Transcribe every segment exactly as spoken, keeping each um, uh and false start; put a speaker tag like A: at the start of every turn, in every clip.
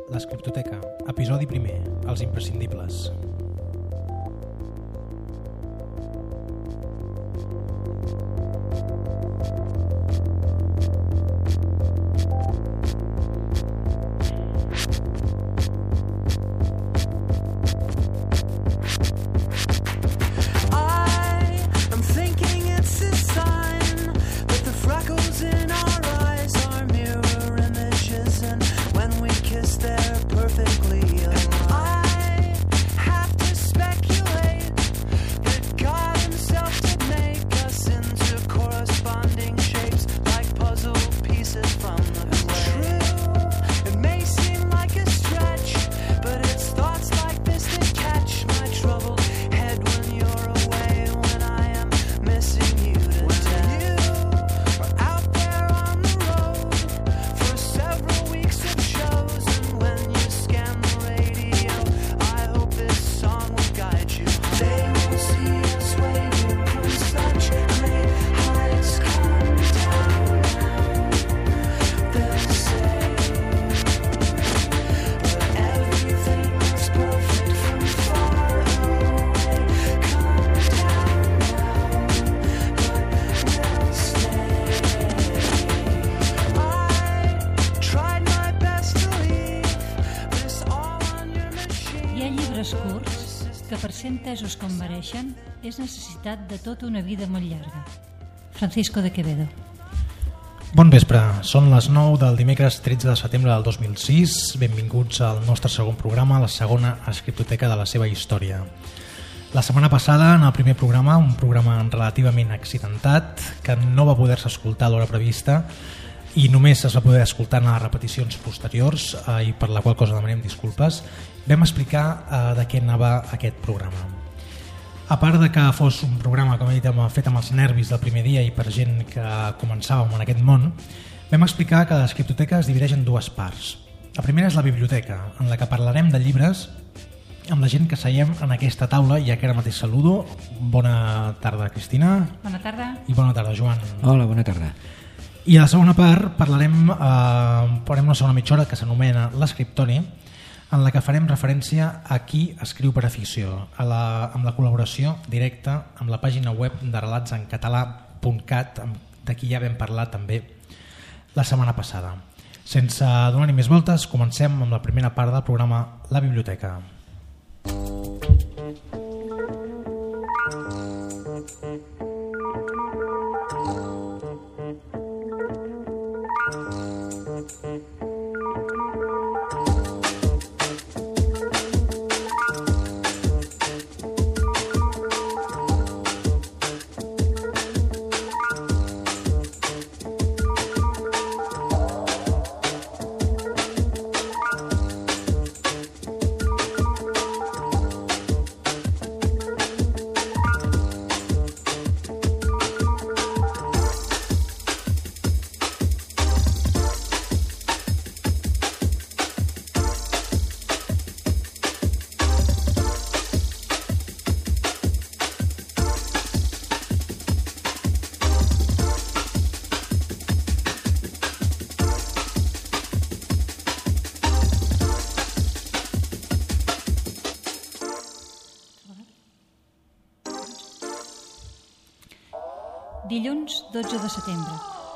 A: l'Escriptoteca, episodi primer, els imprescindibles.
B: Entesos com mereixen, és necessitat de tota una vida molt llarga. Francisco de Quevedo.
A: Bon vespre, són les nou del dimecres tretze de setembre del dos mil sis. Benvinguts al nostre segon programa, la segona escriptoteca de la seva història. La setmana passada, en el primer programa, un programa relativament accidentat, que no va poder-se escoltar a l'hora prevista i només es va poder escoltar en les repeticions posteriors, eh, i per la qual cosa demanem disculpes, vam explicar eh, de què anava aquest programa. A part de que fos un programa, com he dit, fet amb els nervis del primer dia i per gent que començàvem en aquest món, vam explicar que l'escriptoteca es divideix en dues parts. La primera és la biblioteca, en la que parlarem de llibres amb la gent que seiem en aquesta taula, ja que ara mateix saludo. Bona tarda, Cristina.
B: Bona tarda.
A: I bona tarda, Joan.
C: Hola, bona tarda.
A: I a la segona part parlarem, eh, farem una segona mitja hora que s'anomena l'escriptori, en la que farem referència a qui escriu per afició, a la, amb la col·laboració directa amb la pàgina web de relats en català punt cat, de qui ja vam parlar també la setmana passada. Sense donar-hi més voltes, comencem amb la primera part del programa, la biblioteca.
B: Dilluns dotze de setembre.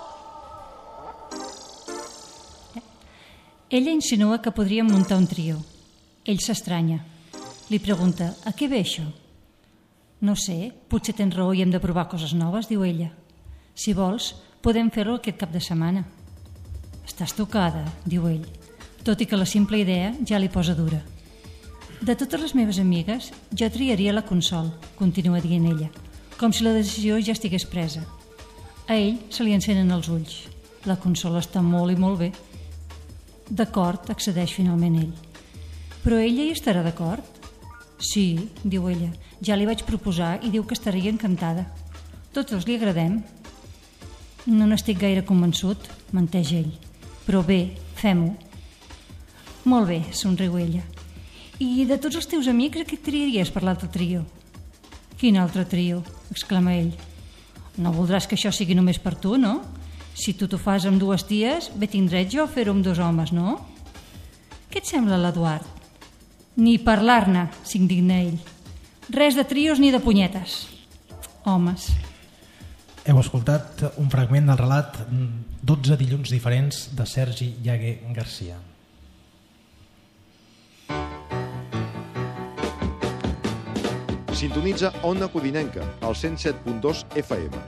B: Ella insinua que podríem muntar un trio. Ell s'estranya. Li pregunta, a què ve això? No sé, potser tens raó i hem de provar coses noves, diu ella. Si vols, podem fer-ho aquest cap de setmana. Estàs tocada, diu ell, tot i que la simple idea ja li posa dura. De totes les meves amigues, jo triaria la Consol, continua dient ella, com si la decisió ja estigués presa. A ell se li encenen els ulls. La Consol està molt i molt bé. D'acord, accedeix finalment ell. Però ella hi estarà d'acord? Sí, diu ella, ja li vaig proposar i diu que estaria encantada. Tots dos li agradem. No n'estic gaire convençut, menteix ell. Però bé, fem-ho. Molt bé, somriu ella. I de tots els teus amics, a què et triaries per l'altre trio? Quin altre trio? Exclama ell. No voldràs que això sigui només per tu, no? Si tu t'ho fas amb dues ties, bé tindré jo fer-ho amb dos homes, no? Què et sembla, l'Eduard? Ni parlar-ne, s'indigna ell. Res de trios ni de punyetes. Homes.
A: Heu escoltat un fragment del relat dotze dilluns diferents de Sergi Llagué Garcia.
C: Sintonitza Ona Codinenca, al cent set punt dos F M.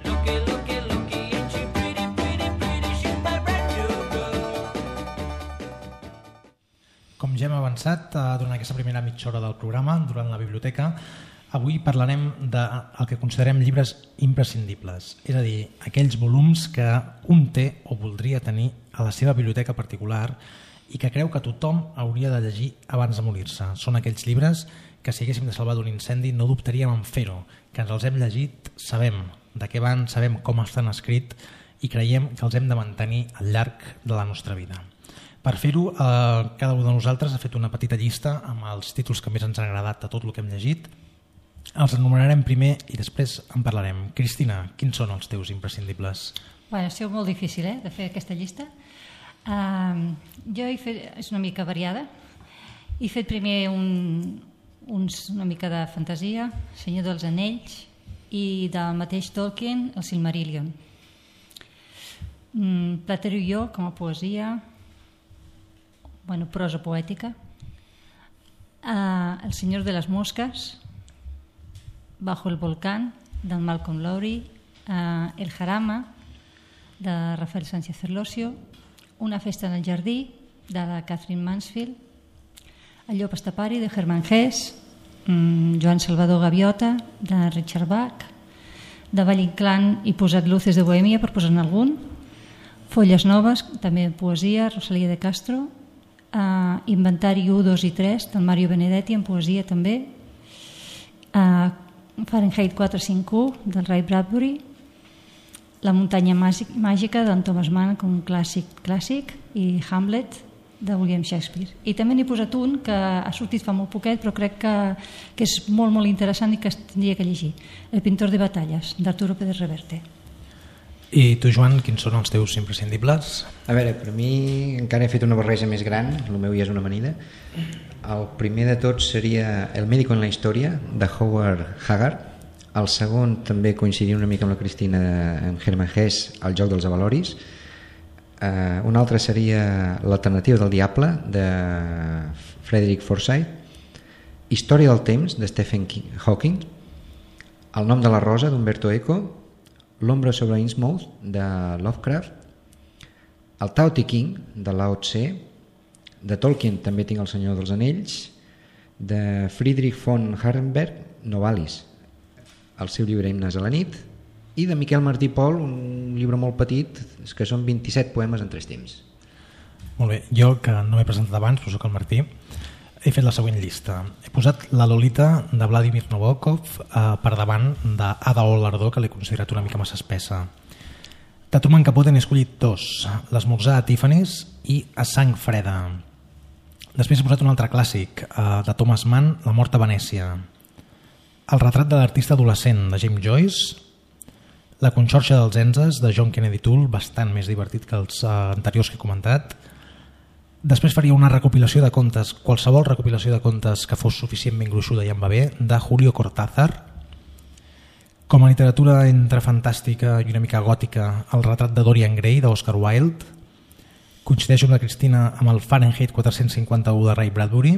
A: Com ja hem avançat durant aquesta primera mitja hora del programa, durant la biblioteca, avui parlarem del que considerem llibres imprescindibles, és a dir, aquells volums que un té o voldria tenir a la seva biblioteca particular i que creu que tothom hauria de llegir abans de morir-se. Són aquells llibres que si haguéssim de salvar d'un incendi no dubtaríem en fer-ho, que ens els hem llegit, sabem de què van, sabem com estan escrits i creiem que els hem de mantenir al llarg de la nostra vida. Per fer-ho, eh, cada un de nosaltres ha fet una petita llista amb els títols que més ens han agradat de tot el que hem llegit. Els enumerarem primer i després en parlarem. Cristina, quins són els teus imprescindibles?
B: Bueno, ha sigut molt difícil, eh, de fer aquesta llista. Uh, jo he fet, és una mica variada. He fet primer un, uns, una mica de fantasia, Senyor dels Anells, i del mateix Tolkien, el Silmarillion. Mm, Platero i jo, com a poesia, bueno, prosa poètica. Uh, el Senyor de les Mosques, Bajo el volcán, del Malcolm Lowry, uh, El Jarama, de Rafael Sánchez Ferlosio, Una festa en el jardí, de la Catherine Mansfield, El llop estapari, de Hermann Hesse, um, Joan Salvador Gaviota, de Richard Bach, de Valle Inclán i Posat Luces de Bohèmia, per posar-ne algun, Folles noves, també poesia, Rosalía de Castro, uh, Inventari u, dos i tres, del Mario Benedetti, en poesia també, uh, Fahrenheit quatre cinc u, del Ray Bradbury, La muntanya màgica, d'en Thomas Mann, com un clàssic clàssic, i Hamlet, de William Shakespeare. I també n'he posat un que ha sortit fa molt poquet, però crec que, que és molt, molt interessant i que es tindria que llegir. El pintor de batalles, d'Arturo Pérez Reverte.
A: I tu, Joan, quins són els teus imprescindibles?
D: A veure, per mi encara he fet una barreja més gran, el meu ja és una amanida. El primer de tots seria El médico en la història, de Howard Haggard. El segon també coincidia una mica amb la Cristina, amb Hermann Hesse, El joc dels avaloris. Uh, un altre seria L'alternativa del diable, de Frederick Forsyth. Història del temps, de Stephen Hawking. El nom de la rosa, d'Umberto Eco. L'ombra sobre Innsmouth, de Lovecraft. El Tao Te Ching, de Lao Tse. De Tolkien també tinc El senyor dels anells. De Friedrich von Hardenberg, Novalis, el seu llibre Himnes a la nit. I de Miquel Martí Pol, un llibre molt petit, que són vint-i-set poemes en tres temps.
A: Molt bé, jo que no m'he presentat abans, però soc el Martí, he fet la següent llista. He posat La Lolita, de Vladimir Nabokov, eh, per davant d'Ada Olardó, que l'he considerat una mica massa espessa. De Truman Capote n'he escollit dos, L'esmorzar a Tiffany's i A sang freda. Després he posat un altre clàssic, eh, de Thomas Mann, La mort a Venècia. El retrat de l'artista adolescent, de James Joyce. La conxorxa dels Enzes, de John Kennedy Toole, bastant més divertit que els anteriors que he comentat. Després faria una recopilació de contes, qualsevol recopilació de contes que fos suficientment gruixuda i em va bé, de Julio Cortázar. Com a literatura entre fantàstica i una mica gòtica, El retrat de Dorian Gray, d'Oscar Wilde. Coincideixo amb la Cristina amb el Fahrenheit quatre cinquanta-u, de Ray Bradbury.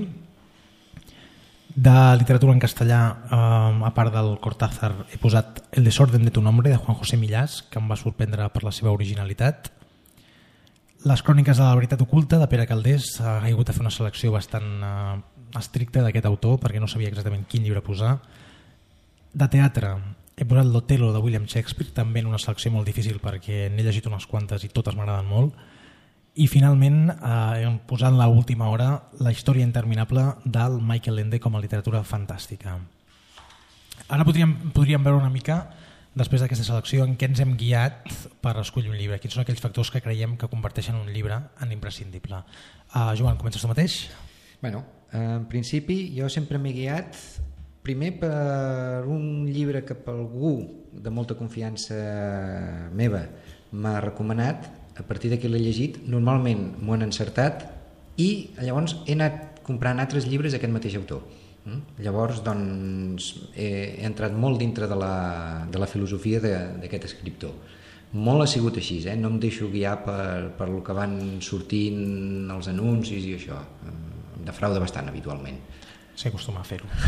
A: De literatura en castellà, eh, a part del Cortázar, he posat El desorden de tu nombre, de Juan José Millás, que em va sorprendre per la seva originalitat. Les cròniques de la veritat oculta, de Pere Calders. Eh, he hagut de fer una selecció bastant eh, estricta d'aquest autor perquè no sabia exactament quin llibre posar. De teatre he posat L'Otelo, de William Shakespeare, també en una selecció molt difícil perquè n'he llegit unes quantes i totes m'agraden molt. I finalment eh, hem posat en l'última hora La història interminable, del Michael Ende, com a literatura fantàstica. Ara podríem, podríem veure una mica, després d'aquesta selecció, en què ens hem guiat per escollir un llibre. Quins són aquells factors que creiem que converteixen un llibre en imprescindible. Uh, Joan, comences tu mateix?
D: Bueno, en principi jo sempre m'he guiat primer per un llibre que per algú de molta confiança meva m'ha recomanat. A partir d'aquí l'he llegit, normalment m'ho han encertat i llavors he anat comprant altres llibres d'aquest mateix autor. Llavors doncs, he entrat molt dintre de la, de la filosofia d'aquest escriptor. Molt ha sigut així, eh? No em deixo guiar per, per el que van sortint els anuncis i això. Em defrauda bastant habitualment.
A: S'hi acostuma a fer-ho.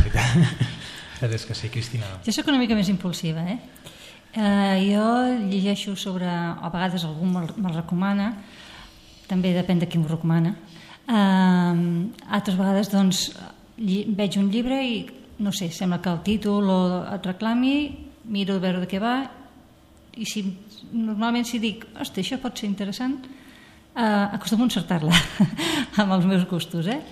A: És que sí, Cristina.
B: Jo soc una mica més impulsiva, eh? Uh, jo llegeixo sobre, a vegades algú me'l me recomana, també depèn de qui m'ho recomana. Uh, altres vegades doncs veig un llibre i no sé, sembla que el títol o et reclami, miro a veure de què va i si, normalment si dic hosti, això pot ser interessant, uh, acostumo a encertar-la amb els meus gustos, eh?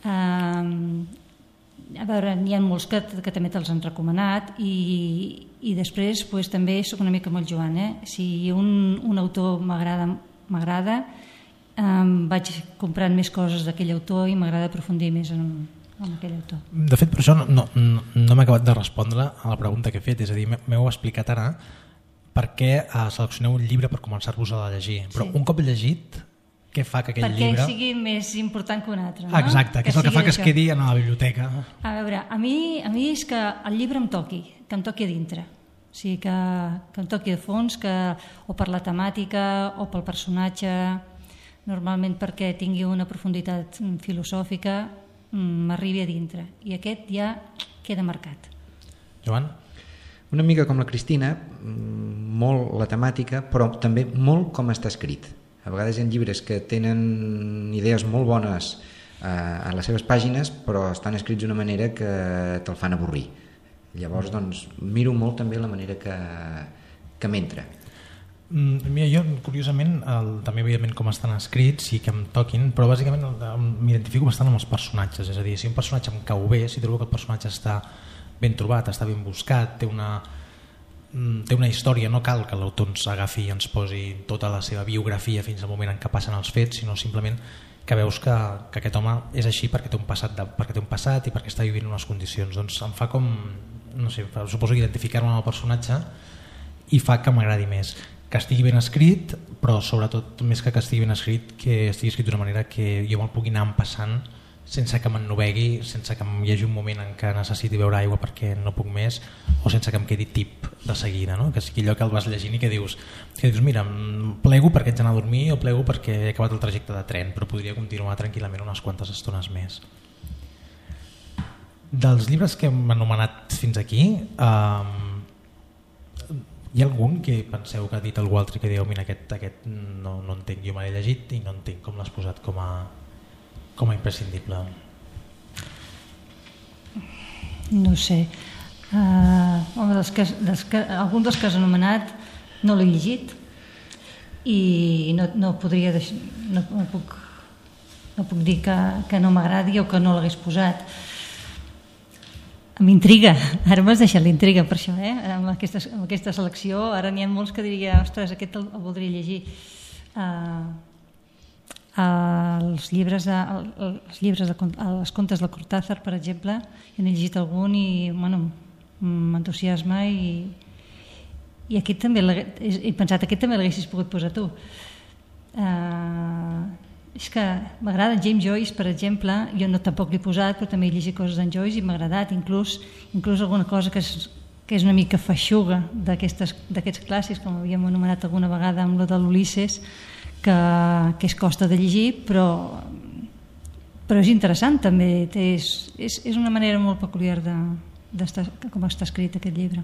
B: Uh, a veure, n'hi ha molts que, que també te'ls han recomanat i, i després pues, també soc una mica amb el Joan, eh? Si un, un autor m'agrada m'agrada um, vaig comprant més coses d'aquell autor i m'agrada aprofundir més en, en aquell autor.
A: De fet, per això no, no, no m'he acabat de respondre a la pregunta que he fet, és a dir, m'heu explicat ara per què seleccioneu un llibre per començar-vos a llegir, però sí. Un cop llegit, què fa que aquell
B: perquè
A: llibre...
B: Perquè sigui més important que un altre, no?
A: Exacte, que, que és el que fa que això. Es quedi a la biblioteca.
B: A veure, a mi, a mi és que el llibre em toqui, que em toqui a dintre. O sigui, que, que em toqui de fons, que, o per la temàtica, o pel personatge, normalment perquè tingui una profunditat filosòfica, m'arribi a dintre. I aquest ja queda marcat.
A: Joan?
D: Una mica com la Cristina, molt la temàtica, però també molt com està escrit. A vegades hi ha llibres que tenen idees molt bones eh, a les seves pàgines, però estan escrits d'una manera que te'l fan avorrir. Llavors, doncs, miro molt també la manera que, que m'entra.
A: Mm, mira, jo, curiosament, el, també evidentment com estan escrits, sí que em toquin, però bàsicament m'identifico bastant amb els personatges. És a dir, si un personatge em cau bé, si trobo que el personatge està ben trobat, està ben buscat, té una... té una història, no cal que l'autor ens agafi i ens posi tota la seva biografia fins al moment en què passen els fets, sinó simplement que veus que, que aquest home és així perquè té un passat, de, perquè té un passat i perquè està vivint unes condicions. Doncs em fa com, no sé, suposo que identificar-me amb el personatge i fa que m'agradi més. Que estigui ben escrit, però sobretot més que que estigui ben escrit, que estigui escrit d'una manera que jo me'l pugui anar empassant sense que m'ennovegui, sense que hi hagi un moment en què necessiti beure aigua perquè no puc més, o sense que em quedi tip de seguida, no? Que sigui allò que el vas llegint i que dius, que dius mira, plego perquè haig d'anar a dormir o plego perquè he acabat el trajecte de tren, però podria continuar tranquil·lament unes quantes estones més. Dels llibres que hem anomenat fins aquí, eh, hi ha algun que penseu que ha dit algú altre que diu mira, aquest, aquest no, no entenc, jo me l'he llegit i no entenc com l'has posat com a com a imprescindible?
B: No sé. Uh, home, dels que, dels que, alguns dels que has anomenat no l'he llegit i no, no podria deix... no, no, puc, no puc dir que, que no m'agradi o que no l'hagués posat. M'intriga, ara m'has deixat l'intriga per això, eh? amb, aquesta, amb aquesta selecció ara n'hi ha molts que diria ostres, aquest el, el voldria llegir. Uh, els llibres, de, els llibres de, els contes de Cortázar, per exemple, n'he llegit algun i bueno, m'entusiasma i, i aquest també he pensat, aquest també l'haguessis pogut posar tu. Uh, és que m'agrada James Joyce, per exemple, jo no tampoc l'he posat, però també he llegit coses d'en Joyce i m'ha agradat, inclús, inclús alguna cosa que és, que és una mica feixuga d'aquests clàssics, com havíem anomenat alguna vegada amb lo de l'Ulisses, que, que es costa de llegir, però, però és interessant també, és, és, és una manera molt peculiar de, d'estar, com està escrit aquest llibre.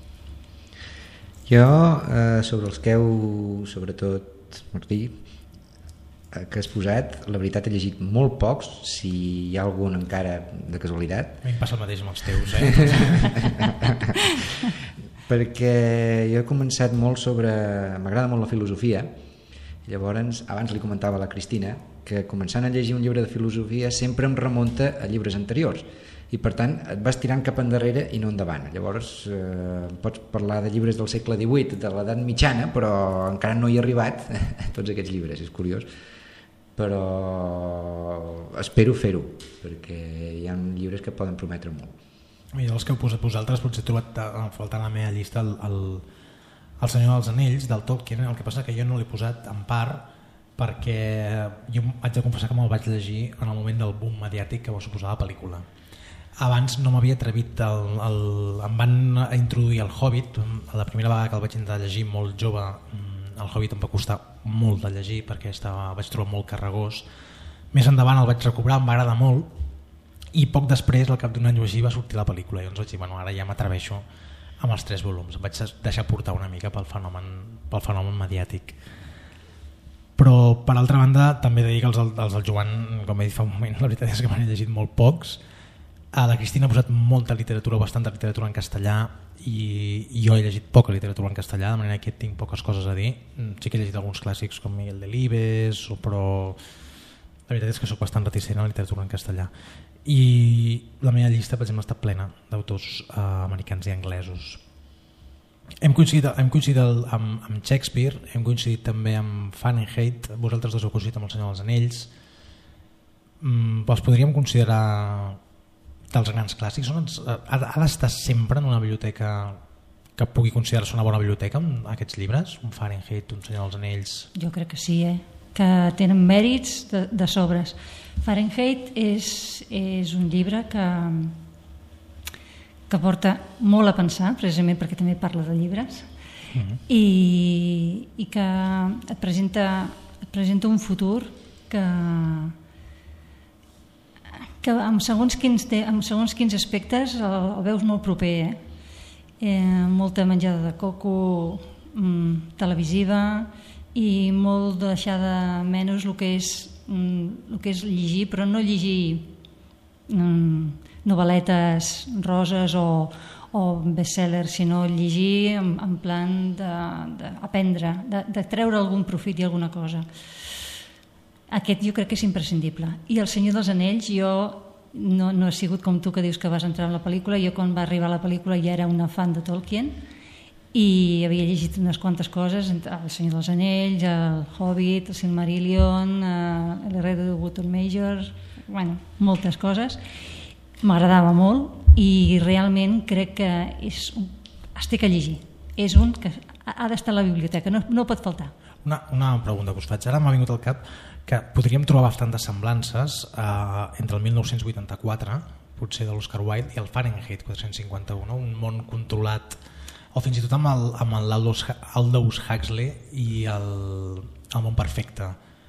D: Jo, eh, sobre els que heu, sobretot, Martí, eh, que has posat, la veritat he llegit molt pocs, si hi ha algun encara de casualitat.
A: A mi em passa el mateix amb els teus, eh?
D: Perquè jo he començat molt sobre... m'agrada molt la filosofia. Llavors, abans li comentava a la Cristina que començant a llegir un llibre de filosofia sempre em remunta a llibres anteriors i per tant et vas tirant cap endarrere i no endavant. Llavors eh, pots parlar de llibres del segle divuit, de l'edat mitjana, però encara no hi he arribat a tots aquests llibres, és curiós, però espero fer-ho perquè hi ha llibres que poden prometre molt.
A: I dels que heu posat vosaltres potser he trobat a faltar a la meva llista el, el El Senyor dels Anells, del Tolkien, el que passa que jo no l'he posat en part perquè jo haig de confessar que me'l vaig llegir en el moment del boom mediàtic que va suposar la pel·lícula. Abans no m'havia atrevit, el, el, em van introduir el Hobbit, la primera vegada que el vaig intentar llegir molt jove, el Hobbit em va costar molt de llegir perquè estava, vaig trobar molt carregós. Més endavant el vaig recobrar, em va agradar molt i poc després, al cap d'un any o així, va sortir la pel·lícula i llavors vaig dir, bueno, ara ja m'atreveixo amb els tres volums, em vaig deixar portar una mica pel fenomen, pel fenomen mediàtic. Però per altra banda també he de dir que els, els del Joan, com he dit fa un moment, la veritat és que m'han llegit molt pocs. A la Cristina ha posat molta literatura, bastanta literatura en castellà i, i jo he llegit poca literatura en castellà, de manera que tinc poques coses a dir. Sí que he llegit alguns clàssics com Miguel Delibes, però la veritat és que soc bastant reticent a la literatura en castellà. I la meva llista, per exemple, està plena d'autors eh, americans i anglesos. Hem coincidit, hem coincidit el, amb, amb Shakespeare, hem coincidit també amb Fahrenheit, vosaltres dos heu coincidit amb El Senyor dels Anells. Mm, els podríem considerar dels grans clàssics. Ha, ha d'estar sempre en una biblioteca que pugui considerar-se una bona biblioteca amb aquests llibres, un Fahrenheit, un Senyor dels Anells?
B: Jo crec que sí, eh? Que tenen mèrits de, de sobres. Fahrenheit és, és un llibre que, que porta molt a pensar, precisament perquè també parla de llibres, uh-huh. i, i que et presenta, et presenta un futur que que amb segons quins, amb segons quins aspectes el, el veus molt proper, eh? Eh, molta menjada de coco mm, televisiva i molt deixar de menys el que és, mm, el que és llegir, però no llegir mm, novel·letes roses o, o bestsellers, sinó llegir en, en plan d'aprendre, de, de, de treure algun profit i alguna cosa. Aquest jo crec que és imprescindible. I El Senyor dels Anells, jo no, no he sigut com tu que dius que vas entrar en la pel·lícula, jo quan va arribar la pel·lícula ja era una fan de Tolkien i havia llegit unes quantes coses, El Senyor dels Anells, El Hobbit, El Silmarillion, l'Herrero de Wootton Major, bueno, moltes coses. M'agradava molt i realment crec que és un, es té que llegir. És un que ha d'estar a la biblioteca, no, no pot faltar.
A: Una, una pregunta que us faig. Ara m'ha vingut al cap que podríem trobar bastantes semblances eh, entre el mil nou-cents vuitanta-quatre, potser de l'Oscar Wilde, i el Fahrenheit quatre-cents cinquanta-u, no? Un món controlat, o fins i tot amb el, amb l'Aldous Aldous Huxley i el, el món perfecte.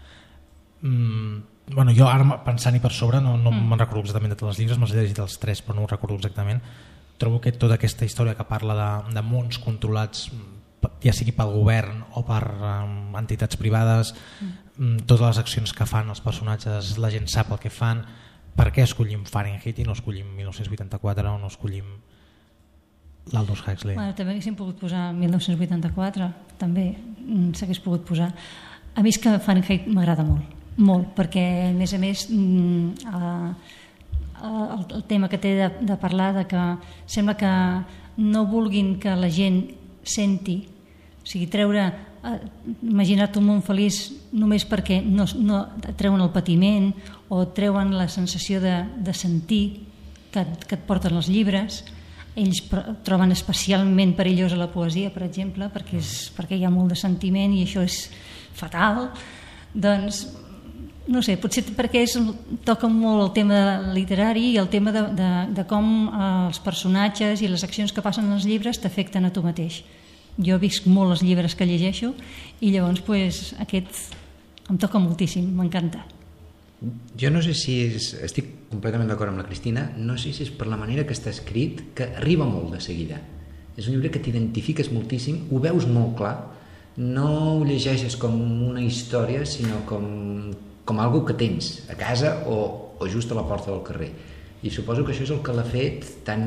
A: Mm, bueno, jo ara pensant-hi per sobre no, no mm. me'n recordo exactament de tots els llibres, me'ls he llegit els tres però no ho recordo exactament. Trobo que tota aquesta història que parla de, de mons controlats, ja sigui pel govern o per um, entitats privades, mm. totes les accions que fan els personatges, la gent sap el que fan. Per què escollim Fahrenheit i no escollim mil nou-cents vuitanta-quatre o no escollim l'Aldous Huxley?
B: Bueno, també haguéssim pogut posar mil nou-cents vuitanta-quatre, també s'hagués pogut posar. A mi és que Fahrenheit m'agrada molt, molt, perquè a més a més el, el, el tema que té de, de parlar de que sembla que no vulguin que la gent senti, o sigui, treure, eh, imagina't un món feliç només perquè no, no treuen el patiment o treuen la sensació de, de sentir que, que et porten els llibres. Ells troben especialment perillosa la poesia, per exemple, perquè, és, perquè hi ha molt de sentiment i això és fatal. Doncs no sé, potser perquè és, toca molt el tema literari i el tema de, de, de com els personatges i les accions que passen als llibres t'afecten a tu mateix. Jo visc molt els llibres que llegeixo i llavors pues, aquest em toca moltíssim, m'encanta.
D: Jo no sé si és, estic completament d'acord amb la Cristina, no sé si és per la manera que està escrit, que arriba molt de seguida. És un llibre que t'identifiques moltíssim, ho veus molt clar, no ho llegeixes com una història, sinó com, com algo que tens a casa o, o just a la porta del carrer. I suposo que això és el que l'ha fet tan,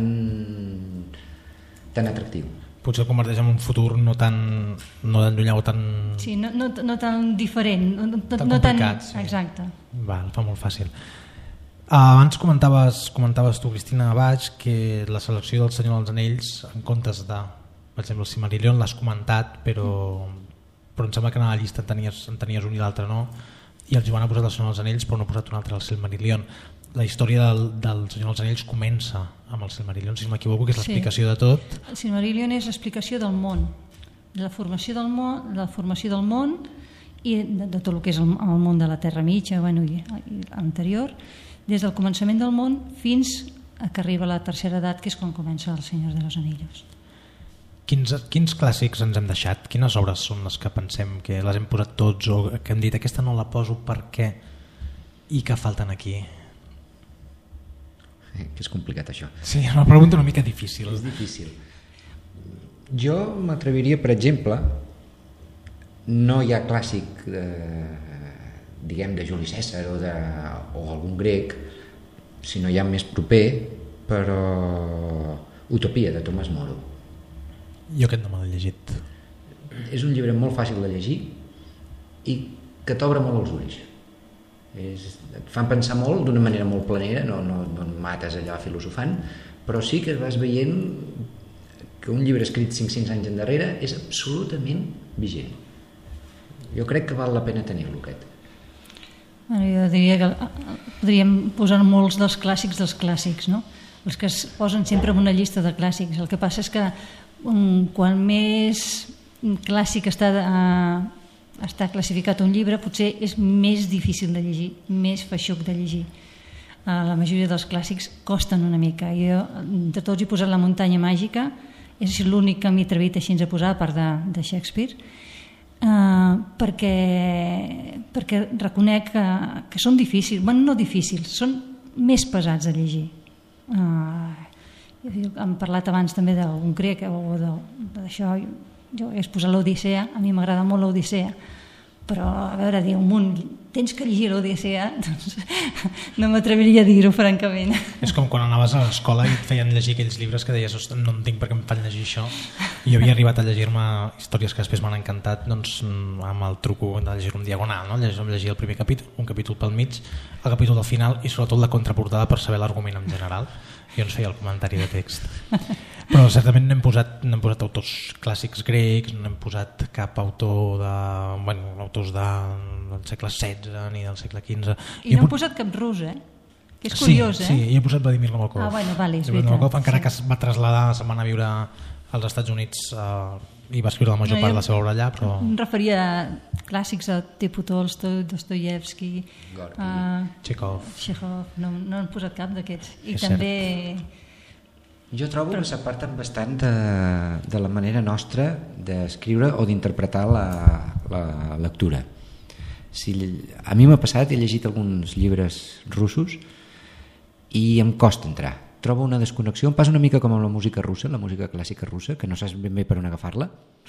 D: tan atractiu.
A: Potser el converteix en un futur no tan, no tan llunyà o tan...
B: Sí, no, no, no tan diferent. No,
A: tan
B: no
A: complicat.
B: Tan...
A: Sí.
B: Exacte.
A: Val, fa molt fàcil. Abans comentaves, comentaves tu, Cristina Baix, que la selecció del Senyor dels Anells, en comptes de, per exemple, el Silmarillion, l'has comentat, però, però em sembla que en la llista en tenies, en tenies un i l'altre no, i el Joan ha posat el Senyor dels Anells però no ha posat un altre, el Silmarillion. La història del, del Senyor dels Anells comença amb el Silmarillion, si no m'equivoco, que és l'explicació sí. de tot.
B: El Silmarillion és l'explicació del món, de la formació del món, de la formació del món i de, de tot el que és el, el món de la Terra Mitja, bueno, i, i l'anterior, des del començament del món fins a que arriba la tercera edat, que és quan comença el Senyor de los Anillos.
A: Quins, quins clàssics ens hem deixat? Quines obres són les que pensem que les hem posat tots o que hem dit aquesta no la poso perquè i que falten aquí?
D: Eh, que és complicat això.
A: Sí, una pregunta una mica difícil.
D: És difícil. Jo m'atreviria, per exemple, no hi ha clàssic de, diguem, de Juli Cèsar o, de, o algun grec, sinó hi ha més proper, però Utopia, de Tomàs Moro.
A: Jo aquest no me l'he llegit.
D: És un llibre molt fàcil de llegir i que t'obre molt els ulls. És, et fan pensar molt d'una manera molt planera, no, no, no et mates allà filosofant, però sí que vas veient que un llibre escrit cinc-cents anys endarrere és absolutament vigent. Jo crec que val la pena tenir-lo aquest.
B: Bueno, jo diria que podríem posar molts dels clàssics dels clàssics, no? Els que es posen sempre en una llista de clàssics. El que passa és que um, quan més clàssic està, uh, està classificat un llibre, potser és més difícil de llegir, més feixuc de llegir. Uh, la majoria dels clàssics costen una mica. Jo de tots he posat La muntanya màgica, és l'únic que m'he atrevit així a posar, a part de, de Shakespeare, uh, perquè, perquè reconec que, que són difícils, bueno, no difícils, són més pesats de llegir. Uh, hem parlat abans també d'un grec o d'això, jo hagués posat l'Odissea, a mi m'agrada molt l'Odissea, però a veure, dir un munt, tens que llegir l'Odissea, doncs no m'atreviria a dir-ho francament.
A: És com quan anaves a l'escola i et feien llegir aquells llibres que deies, no entenc per què em fan llegir això, i jo havia arribat a llegir-me històries que després m'han encantat, doncs amb el truco de llegir-ho en diagonal, no? Llegir el primer capítol, un capítol pel mig, el capítol del final i sobretot la contraportada per saber l'argument en general. Jo ens feia el comentari de text. Però certament no hem posat, no hem posat autors clàssics grecs, no hem posat cap autor de, bueno, autors de, del segle setze ni del segle quinze.
B: I no hem posat cap rus, eh? Que és curiós,
A: sí,
B: eh?
A: Sí, i he posat Vladimir Nabokov.
B: Ah, bueno, vale, és
A: veritat. Nabokov, encara
B: sí.
A: Que es va traslladar, se'n va anar a viure als Estats Units eh, i va escriure la major
B: no,
A: part de la seva obra allà, però...
B: Em referia a clàssics a tipus Tolstoi, Dostoyevsky, uh,
A: Chekhov.
B: Chekhov, no, no hem posat cap d'aquests. I
A: és
B: també...
A: Cert.
D: Jo trobo però... que s'aparten bastant de, de la manera nostra d'escriure o d'interpretar la, la lectura. Si, a mi m'ha passat, he llegit alguns llibres russos i em costa entrar. Trobo una desconnexió, em passa una mica com amb la música russa, la música clàssica russa, que no saps ben bé per on agafar-la.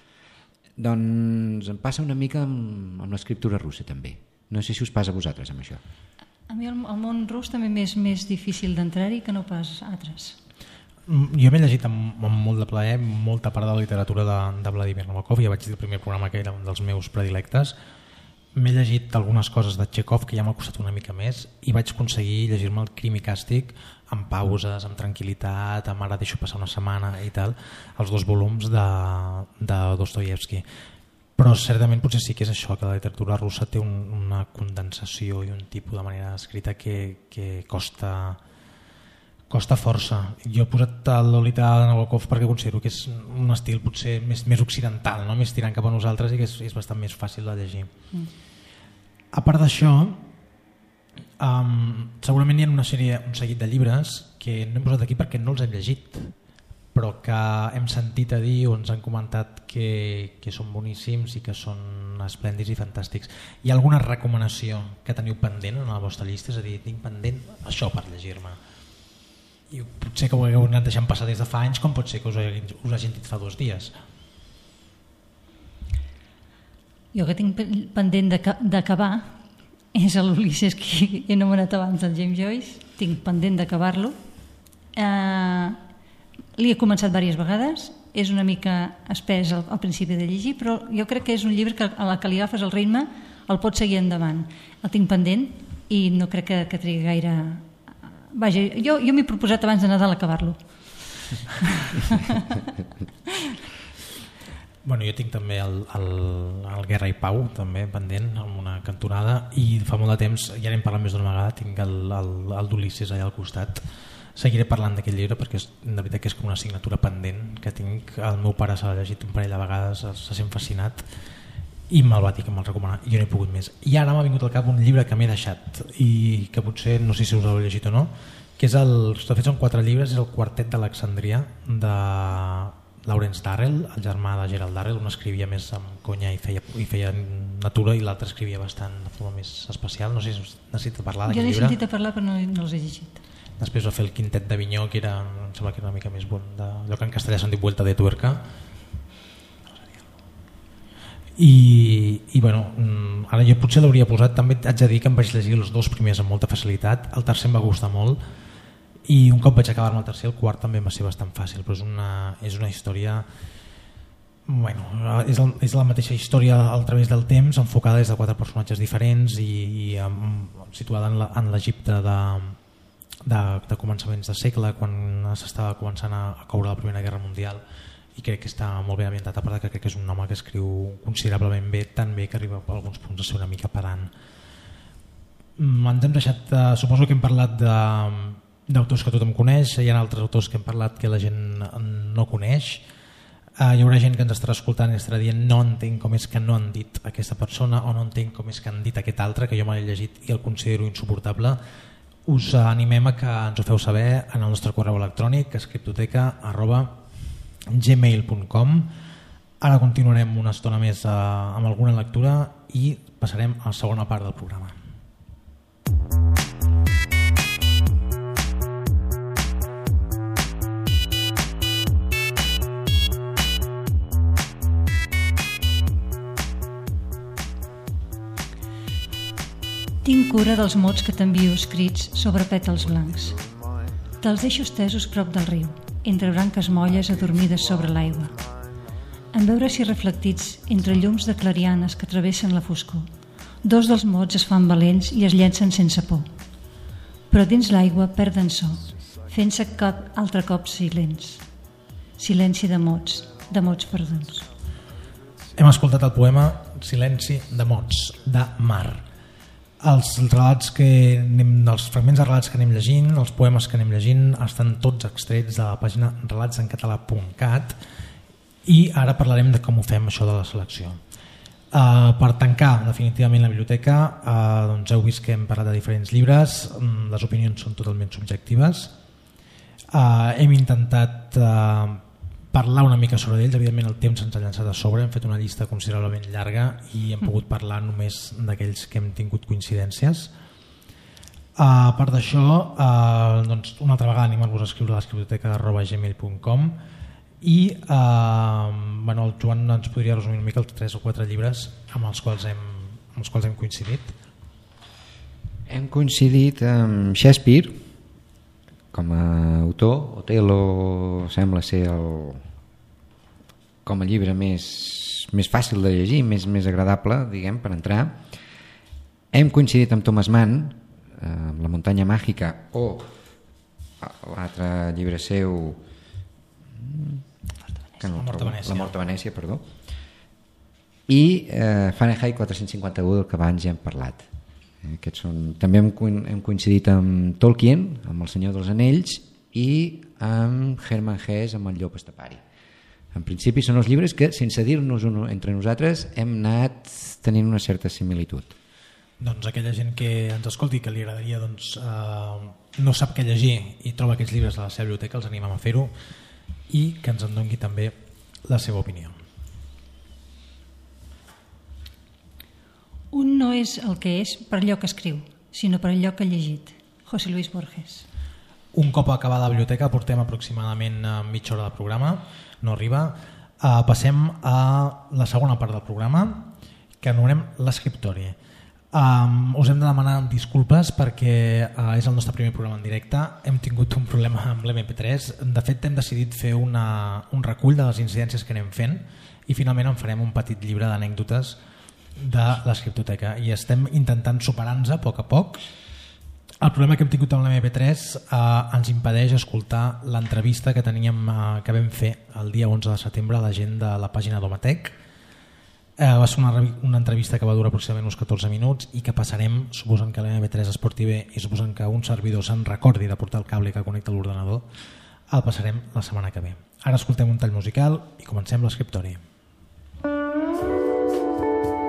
D: Doncs em passa una mica amb, amb l'escriptura russa també. No sé si us passa a vosaltres amb això.
B: A mi el, el món rus també m'és més difícil d'entrar-hi que no pas altres.
A: Jo m'he llegit amb, amb molt de plaer molta part de la literatura de, de Vladimir Nabokov, ja vaig dir el primer programa que era un dels meus predilectes. M'he llegit algunes coses de Chekhov que ja m'ha costat una mica més i vaig aconseguir llegir-me el Crim i Càstig amb pauses, amb tranquil·litat, amb ara deixo passar una setmana i tal, els dos volums de, de Dostoyevsky. Però certament potser sí que és això, que la literatura russa té un, una condensació i un tipus de manera escrita que, que costa... costa força. Jo he posat el Lolita de Nabokov perquè considero que és un estil potser més, més occidental, no? Més tirant cap a nosaltres i que és, és bastant més fàcil de llegir. Mm. A part d'això, um, segurament hi ha una sèrie, un seguit de llibres que no hem posat aquí perquè no els hem llegit, però que hem sentit a dir o ens han comentat que, que són boníssims i que són esplèndids i fantàstics. Hi ha alguna recomanació que teniu pendent en la vostra llista? És a dir, tinc pendent això per llegir-me. I potser que ho hagueu anat deixant passar des de fa anys, com pot ser que us hagin, us hagin dit fa dos dies.
B: Jo que tinc pendent d'acabar és l'Ulisses que he anomenat abans del James Joyce, tinc pendent d'acabar-lo. Eh, l'hi he començat diverses vegades, és una mica espès al, al principi de llegir, però jo crec que és un llibre que a la que li agafes el ritme el pots seguir endavant. El tinc pendent i no crec que, que trigui gaire... Vaja, jo, jo m'he proposat abans de Nadal acabar-lo.
A: Bueno, jo tinc també el, el, el Guerra i Pau també pendent amb una cantonada i fa molt de temps, ja n'hem parlat més d'una vegada, tinc el, el, el d'Ulisses allà al costat. Seguiré parlant d'aquest llibre perquè és, de veritat que és com una assignatura pendent que tinc. El meu pare s'ha llegit un parell de vegades, se sent fascinat i me'l va dir que me'l recomanar i jo no he pogut més. I ara m'ha vingut al cap un llibre que m'he deixat i que potser no sé si us l'heu llegit o no, que és el, de fet són quatre llibres, és el Quartet d'Alexandria de Lawrence Darrell, el germà de Gerald Darrell. Un escrivia més amb conya i feia, i feia natura i l'altre escrivia bastant de forma més especial. No sé si necessita parlar d'aquest llibre.
B: Jo n'he sentit a parlar però no, no els he llegit.
A: Després va fer el Quintet d'Avinyó, que era, em sembla que era una mica més bon, de, allò que en castellà s'han dit Vuelta de Tuerca. I, i bueno, ara jo potser l'hauria posat, també haig de dir que em vaig llegir els dos primers amb molta facilitat, el tercer em va gustar molt i un cop vaig acabar-me el tercer, el quart també va ser bastant fàcil, però és una, és una història, bueno, és, el, és la mateixa història a través del temps, enfocada des de quatre personatges diferents i, i amb, situada en l'Egipte de, de, de començaments de segle, quan s'estava començant a, a caure la Primera Guerra Mundial, i crec que està molt ben ambientat, a part que crec que és un home que escriu considerablement bé, tan bé que arriba a alguns punts a ser una mica pedant. Ens hem deixat, eh, suposo que hem parlat de, d'autors que tothom coneix, hi ha altres autors que hem parlat que la gent no coneix, eh, hi haurà gent que ens estarà escoltant i estarà dient no entenc com és que no han dit aquesta persona o no entenc com és que han dit aquest altre, que jo me l'he llegit i el considero insuportable. Us animem a que ens ho feu saber en el nostre correu electrònic scriptoteca arroba gmail punt com. Ara continuarem una estona més eh, amb alguna lectura i passarem a la segona part del programa.
B: Tinc cura dels mots que t'envio escrits sobre pètals blancs. Te'ls deixo estesos prop del riu, entre branques molles adormides sobre l'aigua. En veure-s'hi reflectits entre llums de clarianes que travessen la foscor, dos dels mots es fan valents i es llencen sense por. Però dins l'aigua perden so, fent-se cap altre cop silents. Silenci de mots, de mots perduts.
A: Hem escoltat el poema Silenci de mots, de Mar. Els relats que anem, els fragments de relats que anem llegint, els poemes que anem llegint, estan tots extrets de la pàgina relats en català punt cat i ara parlarem de com ho fem això de la selecció. Uh, per tancar definitivament la biblioteca, uh, doncs heu vist que hem parlat de diferents llibres, les opinions són totalment subjectives. Uh, hem intentat uh, parlar una mica sobre ells, evidentment el temps ens ha llançat a sobre, hem fet una llista considerablement llarga i hem pogut parlar només d'aquells que hem tingut coincidències. A part d'això, uh, doncs una altra vegada animar-vos a escriure a l'escriptoteca arroba gmail punt com i uh, bueno, el Joan ens podria resumir una mica els tres o quatre llibres amb els quals hem, amb els quals hem coincidit.
D: Hem coincidit amb Shakespeare com a autor. Otelo sembla ser el, com a llibre més, més fàcil de llegir, més, més agradable, diguem, per entrar. Hem coincidit amb Thomas Mann, eh, amb La muntanya màgica, o l'altre llibre seu, que no
A: La mort a Venècia.
D: La mort a Venècia, perdó. I eh, Fahrenheit quatre-cents cinquanta-u, del que abans ja hem parlat. Aquests són... També hem, hem coincidit amb Tolkien, amb El Senyor dels Anells, i amb Hermann Hesse, amb El llop estepari. En principi són els llibres que, sense dir-nos entre nosaltres, hem anat tenint una certa similitud.
A: Doncs aquella gent que ens escolti que li agradaria, doncs, eh, no sap què llegir i troba aquests llibres a la seva biblioteca, els animem a fer-ho i que ens en doni també la seva opinió.
B: Un no és el que és per allò que escriu, sinó per allò que ha llegit. José Luis Borges.
A: Un cop acabada la biblioteca, portem aproximadament mitja hora de programa, no arriba. Uh, passem a la segona part del programa, que anomenem l'escriptori. Um, us hem de demanar disculpes perquè uh, és el nostre primer programa en directe. Hem tingut un problema amb l'M P tres. De fet, hem decidit fer una, un recull de les incidències que anem fent i finalment en farem un petit llibre d'anècdotes de l'escriptoteca i estem intentant superar-nos a poc a poc. El problema que hem tingut amb l'M P tres eh, ens impedeix escoltar l'entrevista que teníem eh, que vam fer el dia onze de setembre a la gent de la pàgina d'Omatec. Eh, va ser una, una entrevista que va durar aproximadament uns catorze minuts i que passarem, suposant que l'M P tres es porti bé i suposant que un servidor se'n recordi de portar el cable que connecta l'ordenador, el passarem la setmana que ve. Ara escoltem un tall musical i comencem l'escriptori.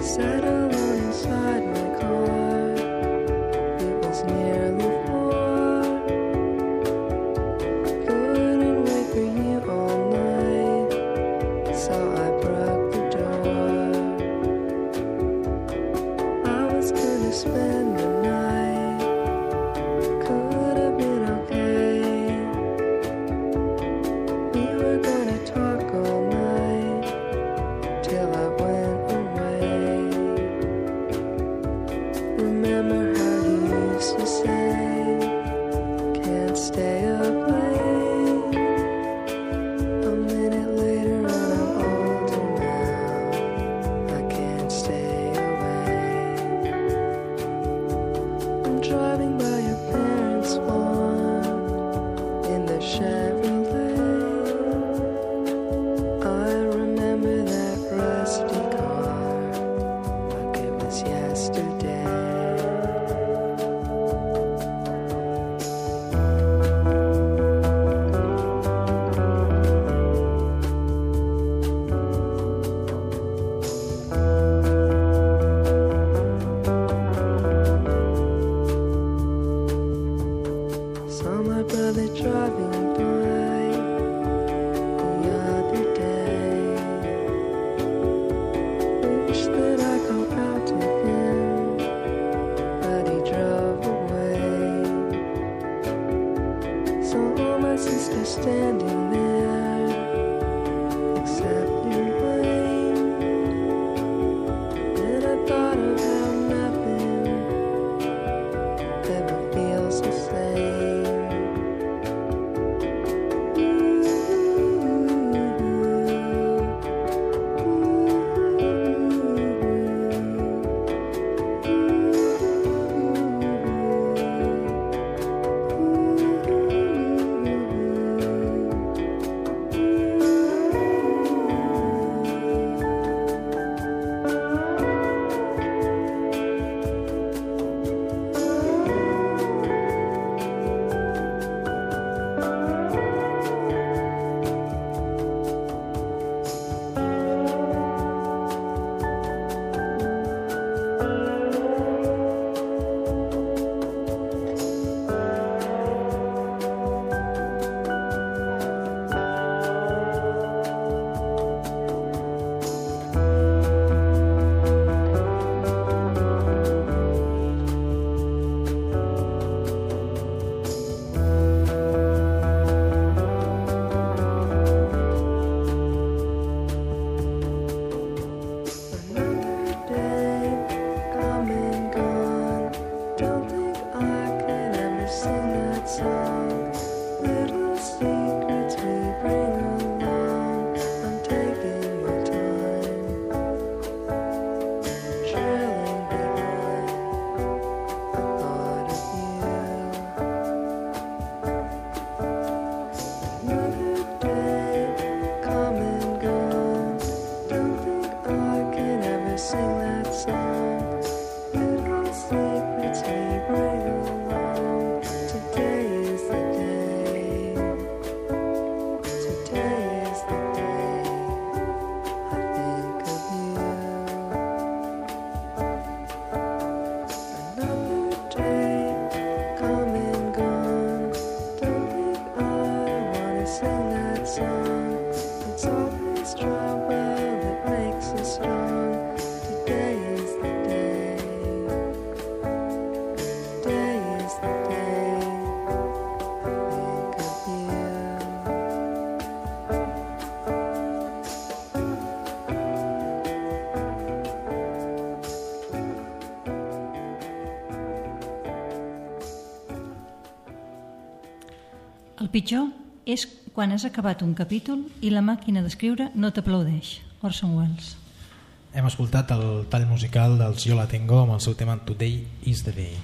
B: El pitjor és quan has acabat un capítol i la màquina d'escriure no t'aplaudeix. Orson Welles.
A: Hem escoltat el tall musical dels Yo La Tengo amb el seu tema Today is the Day.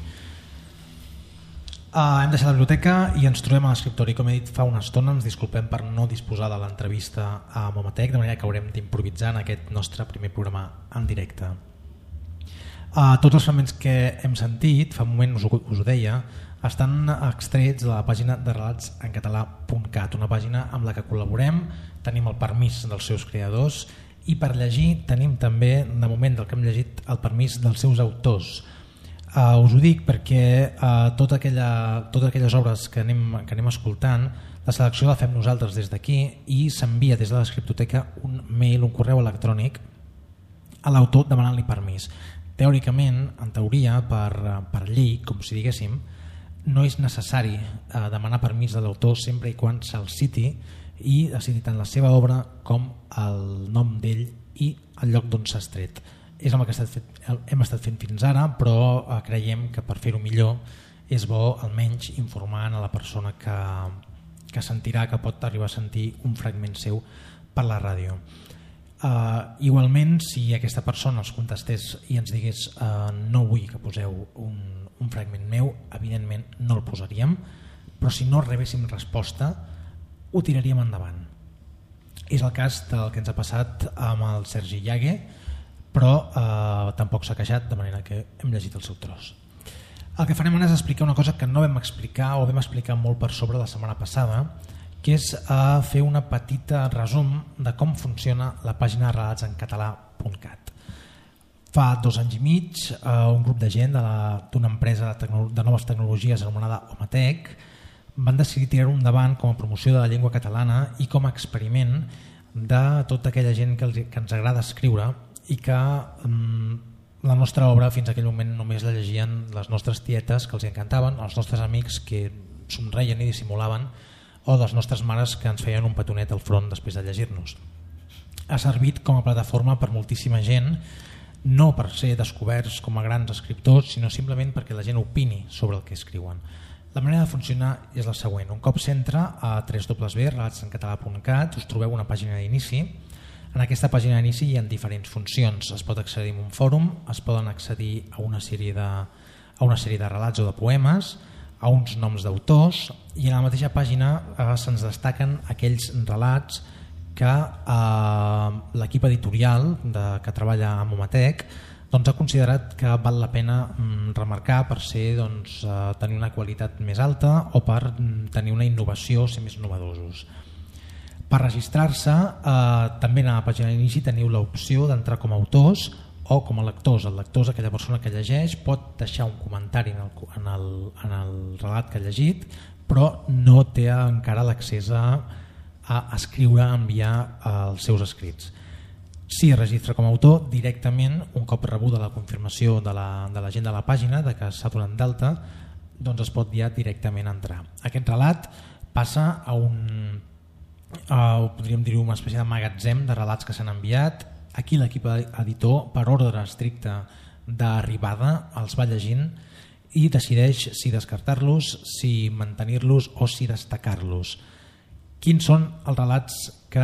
A: Uh, hem deixat la biblioteca i ens trobem a l'escriptori. Com he dit fa una estona, ens disculpem per no disposar de l'entrevista a Momatec, de manera que haurem d'improvisar en aquest nostre primer programa en directe. Uh, tots els fragments que hem sentit, fa un moment us ho, us ho deia, estan extrets de la pàgina de relats en català punt cat, una pàgina amb la que col·laborem, tenim el permís dels seus creadors I per llegir tenim també, de moment del que hem llegit, el permís dels seus autors. Uh, us ho dic perquè uh, tota aquella, totes aquelles obres que anem, que anem escoltant, la selecció la fem nosaltres des d'aquí i s'envia des de l'escriptoteca un mail, un correu electrònic a l'autor demanant-li permís. Teòricament, en teoria, per, per llei, com si diguéssim, no és necessari uh, demanar permís de l'autor sempre i quan se'l citi i ha citit tant la seva obra com el nom d'ell i el lloc d'on s'ha extret. És el que estat fet, hem estat fent fins ara, però eh, creiem que per fer-ho millor és bo almenys informar a la persona que, que sentirà, que pot arribar a sentir un fragment seu per la ràdio. Uh, igualment, si aquesta persona els contestés i ens digués uh, no vull que poseu un, un fragment meu, evidentment no el posaríem, però si no rebéssim resposta ho tiraríem endavant. És el cas del que ens ha passat amb el Sergi Llague, però eh, tampoc s'ha queixat, de manera que hem llegit el seu tros. El que farem ara és explicar una cosa que no vam explicar o vam explicar molt per sobre la setmana passada, que és eh, fer una petita resum de com funciona la pàgina relats en català punt cat. Fa dos anys i mig, eh, un grup de gent d'una empresa de, de noves tecnologies anomenada Homatec van decidir tirar-ho endavant com a promoció de la llengua catalana i com a experiment de tota aquella gent que, els, que ens agrada escriure i que um, la nostra obra fins a aquell moment només la llegien les nostres tietes que els encantaven, els nostres amics que somreien i dissimulaven o les nostres mares que ens feien un petonet al front després de llegir-nos. Ha servit com a plataforma per moltíssima gent, no per ser descoberts com a grans escriptors, sinó simplement perquè la gent opini sobre el que escriuen. La manera de funcionar és la següent. Un cop s'entra a w w w punt relats en català punt cat us trobeu una pàgina d'inici. En aquesta pàgina d'inici hi ha diferents funcions. Es pot accedir a un fòrum, es poden accedir a una sèrie de, a una sèrie de relats o de poemes, a uns noms d'autors i a la mateixa pàgina eh, se'ns destaquen aquells relats que eh, l'equip editorial de, que treballa a Homatec doncs ha considerat que val la pena mm, remarcar per ser, doncs, eh, tenir una qualitat més alta o per mm, tenir una innovació, ser més innovadosos. Per registrar-se, eh, també a la pàgina d'inici teniu l'opció d'entrar com a autors o com a lectors. El lector és aquella persona que llegeix, pot deixar un comentari en el, en el, en el relat que ha llegit, però no té encara l'accés a, a escriure, a enviar els seus escrits. Si es registra com a autor, directament, un cop rebuda la confirmació de la, de la gent de la pàgina de que s'ha donat d'alta, doncs es pot ja directament entrar. Aquest relat passa a un, a, podríem dir una espècie de magatzem de relats que s'han enviat. Aquí l'equip editor, per ordre estricte d'arribada, els va llegint i decideix si descartar-los, si mantenir-los o si destacar-los. Quins són els relats que,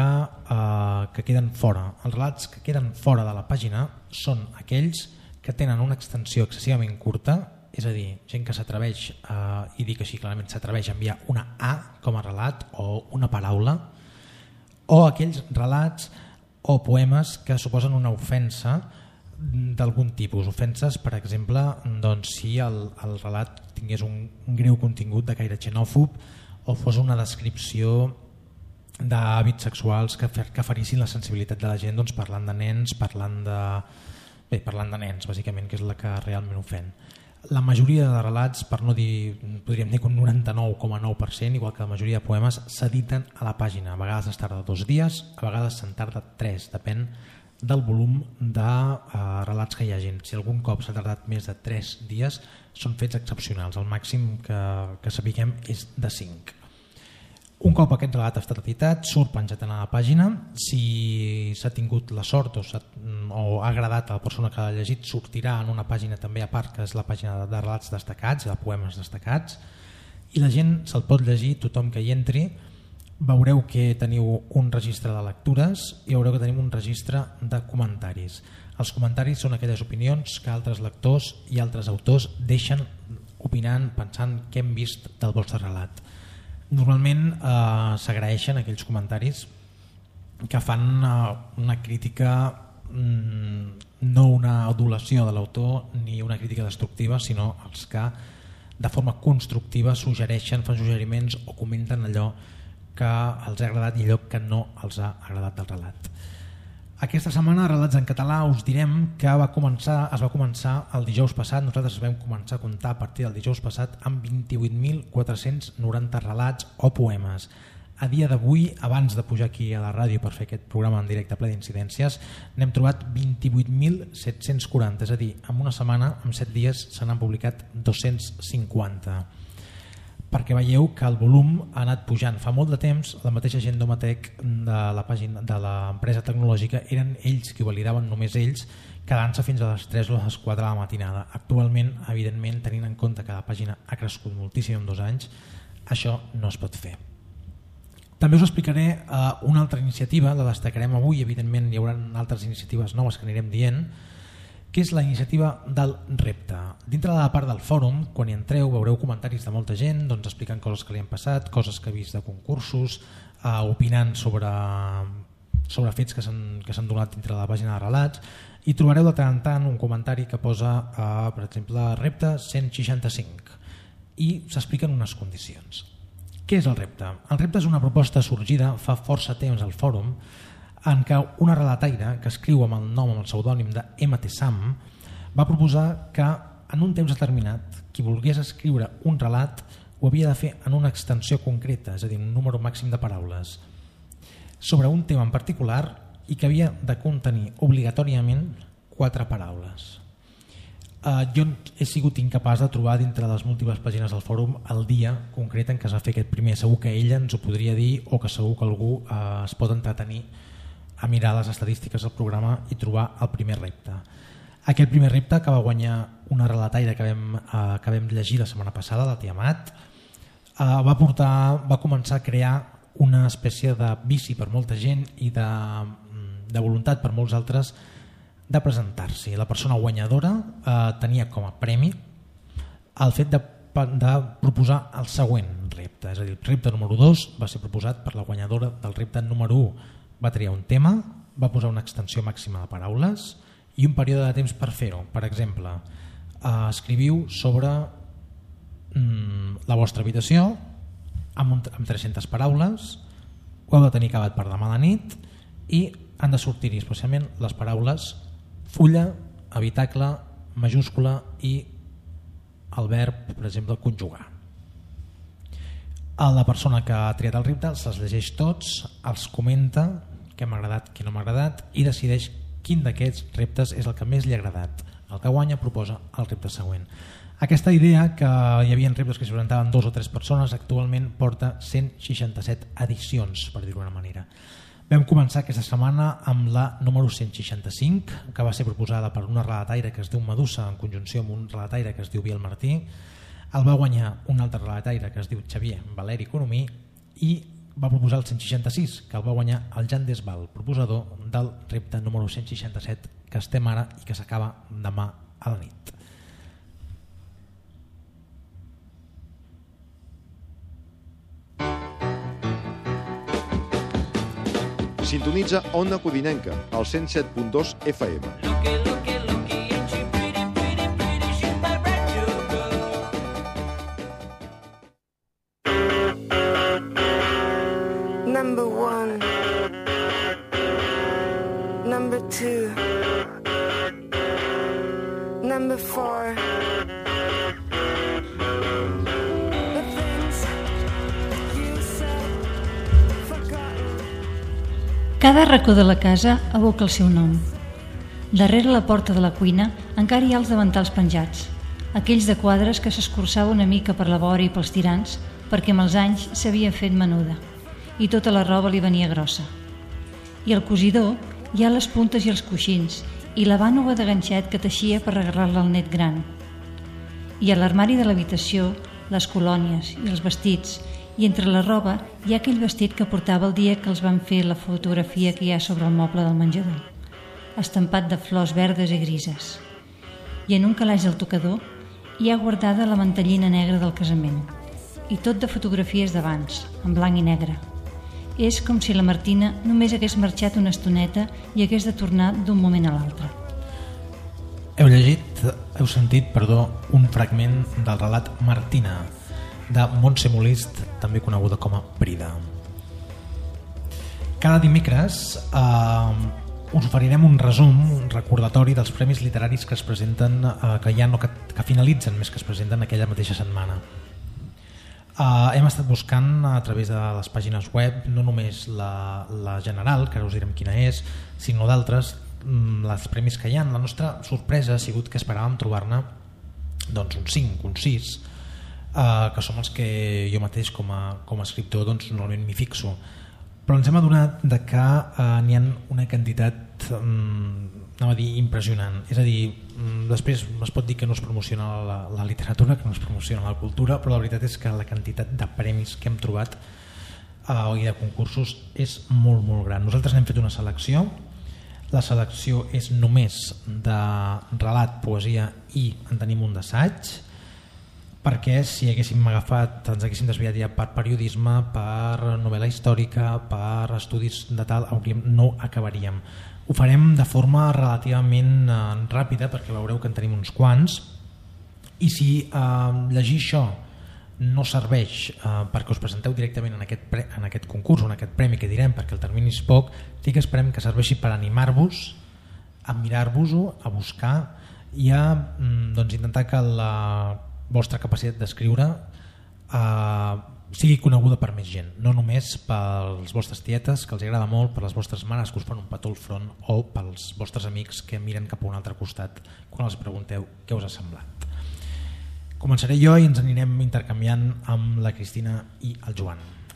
A: eh, que queden fora? Els relats que queden fora de la pàgina són aquells que tenen una extensió excessivament curta, és a dir, gent que s'atreveix, eh, i dic així clarament, s'atreveix a enviar una A com a relat o una paraula, o aquells relats o poemes que suposen una ofensa d'algun tipus. Ofenses, per exemple, doncs, si el, el relat tingués un, un greu contingut de caire xenòfob o fos una descripció d'hàbits sexuals que, fer, que ferissin la sensibilitat de la gent, doncs, parlant de nens, parlant de... Bé, parlant de nens, bàsicament, que és la que realment ofèn. La majoria de relats, per no dir, podríem dir que un noranta-nou coma nou per cent, igual que la majoria de poemes, s'editen a la pàgina. A vegades es tarda dos dies, a vegades se'n tarda tres, depèn del volum de uh, relats que hi hagin. Si algun cop s'ha tardat més de tres dies, són fets excepcionals. El màxim que, que sapiguem és de cinc. Un cop aquest relat ha estat editat, surt penjat a la pàgina. Si s'ha tingut la sort o, o ha agradat a la persona que l'ha llegit, sortirà en una pàgina també a part, que és la pàgina de, de relats destacats, de poemes destacats, i la gent se'l pot llegir, tothom que hi entri. Veureu que teniu un registre de lectures i veureu que tenim un registre de comentaris. Els comentaris són aquelles opinions que altres lectors i altres autors deixen opinant, pensant què hem vist del vostre relat. Normalment eh, s'agraeixen aquells comentaris que fan eh, una crítica, mm, no una adulació de l'autor ni una crítica destructiva, sinó els que de forma constructiva suggereixen, fan suggeriments o comenten allò que els ha agradat i allò que no els ha agradat del relat. Aquesta setmana, Relats en Català, us direm que va començar, es va començar el dijous passat. Nosaltres vam començar a comptar a partir del dijous passat amb vint-i-vuit mil quatre-cents noranta relats o poemes. A dia d'avui, abans de pujar aquí a la ràdio per fer aquest programa en directe ple d'incidències, n'hem trobat vint-i-vuit mil set-cents quaranta, és a dir, en una setmana, en set dies, se n'han publicat dos-cents cinquanta. Perquè veieu que el volum ha anat pujant. Fa molt de temps la mateixa gent d'Omatec de la pàgina de l'empresa tecnològica eren ells qui validaven, només ells, quedant-se fins a les tres o les quatre de la matinada. Actualment, evidentment, tenint en compte que la pàgina ha crescut moltíssim en dos anys, això no es pot fer. També us explicaré uh, una altra iniciativa, la destacarem avui, evidentment hi haurà altres iniciatives noves que anirem dient, que és la iniciativa del repte. Dintre de la part del fòrum, quan hi entreu, veureu comentaris de molta gent doncs, explicant coses que li han passat, coses que ha vist de concursos, eh, opinant sobre, sobre fets que s'han que s'han donat dintre de la pàgina de relats, i trobareu de tant en tant un comentari que posa, eh, per exemple, repte cent seixanta-cinc, i s'expliquen unes condicions. Què és el repte? El repte és una proposta sorgida fa força temps al fòrum, en què una relataire que escriu amb el nom, amb el pseudònim de M T Sam, va proposar que en un temps determinat qui volgués escriure un relat ho havia de fer en una extensió concreta, és a dir, un número màxim de paraules, sobre un tema en particular i que havia de contenir obligatòriament quatre paraules. Uh, jo he sigut incapaç de trobar dintre de les múltiples pàgines del fòrum el dia concret en què es va fer aquest primer. Segur que ella ens ho podria dir o que segur que algú uh, es pot entretenir a mirar les estadístiques del programa i trobar el primer repte. Aquest primer repte, que va guanyar una relataire que vam, eh, que vam llegir la setmana passada, la Tiamat, eh, va, portar, va començar a crear una espècie de vici per molta gent i de, de voluntat per molts altres de presentar-s'hi. La persona guanyadora eh, tenia com a premi el fet de, de proposar el següent repte, és a dir, el repte número dos va ser proposat per la guanyadora del repte número u. Va triar un tema, va posar una extensió màxima de paraules i un període de temps per fer-ho. Per exemple, eh, escriviu sobre mm, la vostra habitació amb, un, amb tres-centes paraules, ho heu de tenir acabat per demà a la nit i han de sortir-hi especialment les paraules fulla, habitacle, majúscula i el verb, per exemple, conjugar. La persona que ha triat el repte els llegeix tots, els comenta què m'ha agradat, què no m'ha agradat i decideix quin d'aquests reptes és el que més li ha agradat. El que guanya proposa el repte següent. Aquesta idea, que hi havia reptes que s'hi presentaven dos o tres persones, actualment porta cent seixanta-set edicions, per dir-ho d'una manera. Vam començar aquesta setmana amb la número cent seixanta-cinc, que va ser proposada per una relataire que es diu Medusa en conjunció amb un relataire que es diu Biel Martí. El va guanyar un altre relataire que es diu Xavier Valeri Economí i va proposar el cent seixanta-sis, que el va guanyar el Jan Desval, proposador del repte número cent seixanta-set que estem ara i que s'acaba demà a la nit.
C: Sintonitza Ona Codinenca, al cent set punt dos F M.
E: Number one, number two, number four. The things you said, forgotten.
B: Cada racó de la casa evoca el seu nom. Darrere la porta de la cuina encara hi ha els davantals penjats, aquells de quadres que s'escurçava una mica per la vora i pels tirants perquè amb els anys s'havia fet menuda i tota la roba li venia grossa. I al cosidor hi ha les puntes i els coixins i la vànova de ganxet que teixia per regalar-la al net gran. I a l'armari de l'habitació, les colònies i els vestits, i entre la roba hi ha aquell vestit que portava el dia que els van fer la fotografia que hi ha sobre el moble del menjador, estampat de flors verdes i grises. I en un calaix del tocador hi ha guardada la mantellina negra del casament, i tot de fotografies d'abans, en blanc i negre. És com si la Martina només hagués marxat una estoneta i hagués de tornar d'un moment a l'altre.
A: Heu llegit, heu sentit, perdó, un fragment del relat Martina, de Montse Molist, també coneguda com a Brida. Cada dimecres eh, us oferirem un resum, un recordatori dels premis literaris que es presenten, eh, que hi ha o que, que finalitzen més que es presenten aquella mateixa setmana. Eh, hem estat buscant a través de les pàgines web no només la, la general, que ara us direm quina és, sinó d'altres, les premis que hi ha. La nostra sorpresa ha sigut que esperàvem trobar-ne doncs, uns cinc, uns sis, eh, que som els que jo mateix com a, com a escriptor doncs, normalment m'hi fixo, però ens hem adonat de que eh, n'hi ha una quantitat mm, anava a dir impressionant. És a dir, mm, després es pot dir que no es promociona la, la literatura, que no es promociona la cultura, però la veritat és que la quantitat de premis que hem trobat eh, i de concursos és molt molt gran. Nosaltres n'hem fet una selecció. La selecció és només de relat, poesia i en tenim un d'assaig, perquè si haguéssim agafat, ens haguéssim desviat ja per periodisme, per novel·la històrica, per estudis de tal, hauríem, no acabaríem. Ho farem de forma relativament eh, ràpida, perquè veureu que en tenim uns quants, i si eh, llegir això no serveix eh, perquè us presenteu directament en aquest, pre, en aquest concurs o en aquest premi que direm, perquè el termini és poc, sí que esperem que serveixi per animar-vos a mirar-vos-ho, a buscar i a doncs, intentar que la vostra capacitat d'escriure eh, sigui coneguda per més gent, no només pels vostres tietes, que els agrada molt, per les vostres mares que us fan un petó al front, o pels vostres amics que miren cap a un altre costat quan els pregunteu què us ha semblat. Començaré jo i ens anirem intercanviant amb la Cristina i el Joan.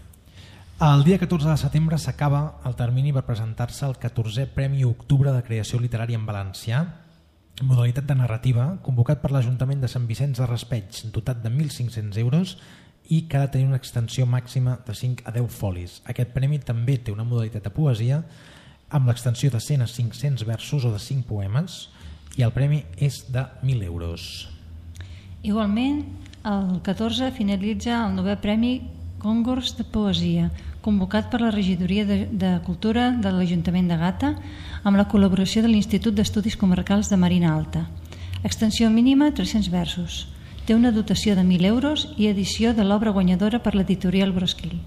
A: El dia catorze de setembre s'acaba el termini per presentar-se el catorzè Premi Octubre de Creació Literària en Valencià, modalitat de narrativa, convocat per l'Ajuntament de Sant Vicenç de Raspeig, dotat de mil cinc-cents euros i que ha de tenir una extensió màxima de cinc a deu folis. Aquest premi també té una modalitat de poesia amb l'extensió de cent a cinc-cents versos o de cinc poemes i el premi és de mil euros.
B: Igualment, el catorze finalitza el novè Premi Concurs de Poesia, convocat per la Regidoria de, de Cultura de l'Ajuntament de Gata amb la col·laboració de l'Institut d'Estudis Comarcals de Marina Alta. Extensió mínima tres-cents versos. Té una dotació de mil euros i edició de l'obra guanyadora per l'editorial Brosquil.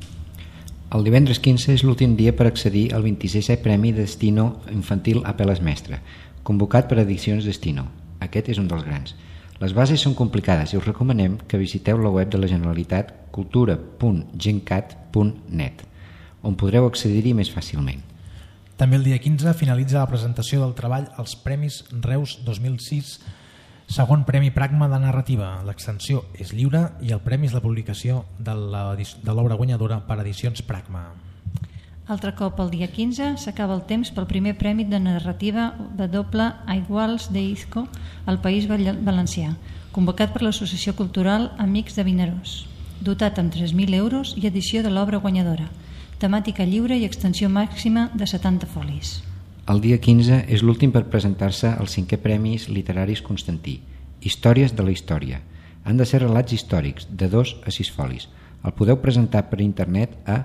D: El divendres quinze és l'últim dia per accedir al vint-i-sisè Premi Destino Infantil Apeles Mestre, convocat per Edicions Destino. Aquest és un dels grans. Les bases són complicades i us recomanem que visiteu la web de la Generalitat cultura punt gencat punt net, on podreu accedir-hi més fàcilment.
A: També el dia quinze finalitza la presentació del treball als Premis Reus dos mil sis, segon Premi Pragma de Narrativa. L'extensió és lliure i el premi és la publicació de l'obra guanyadora per Edicions Pragma.
B: Altre cop, el dia quinze, s'acaba el temps pel primer Premi de Narrativa de doble Aiguals d'Izco al País Valencià, convocat per l'Associació Cultural Amics de Vinaròs, dotat amb tres mil euros i edició de l'obra guanyadora, temàtica lliure i extensió màxima de setanta folis.
D: El dia quinze és l'últim per presentar-se als cinquè Premis Literaris Constantí, Històries de la Història. Han de ser relats històrics, de dos a sis folis. El podeu presentar per internet a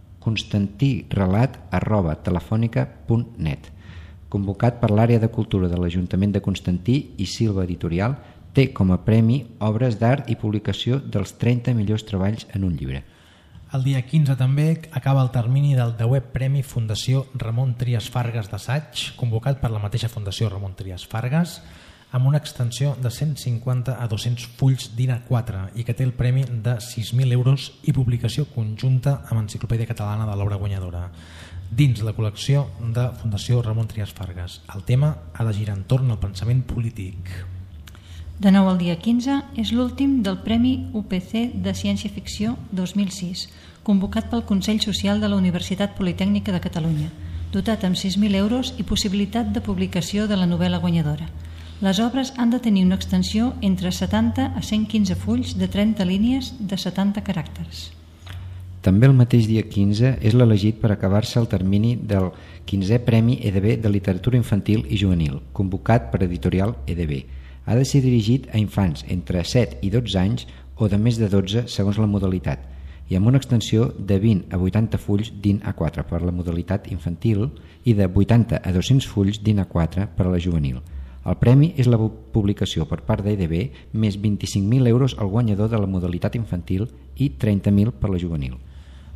D: constantirelat arroba telefònica punt net. Convocat per l'àrea de cultura de l'Ajuntament de Constantí i Silva Editorial, té com a premi obres d'art i publicació dels trenta millors treballs en un llibre.
A: El dia quinze també acaba el termini del deuè Premi Fundació Ramon Trias Fargas d'assaig, convocat per la mateixa Fundació Ramon Trias Fargas, amb una extensió de cent cinquanta a dos-cents fulls d'I A quatre i que té el premi de sis mil euros i publicació conjunta amb Enciclopèdia Catalana de l'obra guanyadora, dins la col·lecció de Fundació Ramon Trias Fargas. El tema ha de girar entorn al pensament polític.
B: De nou el dia quinze és l'últim del Premi U P C de Ciència-Ficció dos mil sis, convocat pel Consell Social de la Universitat Politècnica de Catalunya, dotat amb sis mil euros i possibilitat de publicació de la novel·la guanyadora. Les obres han de tenir una extensió entre setanta a cent quinze fulls de trenta línies de setanta caràcters.
D: També el mateix dia quinze és l'elegit per acabar-se el termini del quinzè Premi E D B de Literatura Infantil i Juvenil, convocat per Editorial E D B. Ha de ser dirigit a infants entre set i dotze anys o de més de dotze segons la modalitat, i amb una extensió de vint a vuitanta fulls d'I A quatre per la modalitat infantil i de vuitanta a dos-cents fulls d'I A quatre per a la juvenil. El premi és la publicació per part d'E D B més vint-i-cinc mil euros al guanyador de la modalitat infantil i trenta mil per la juvenil.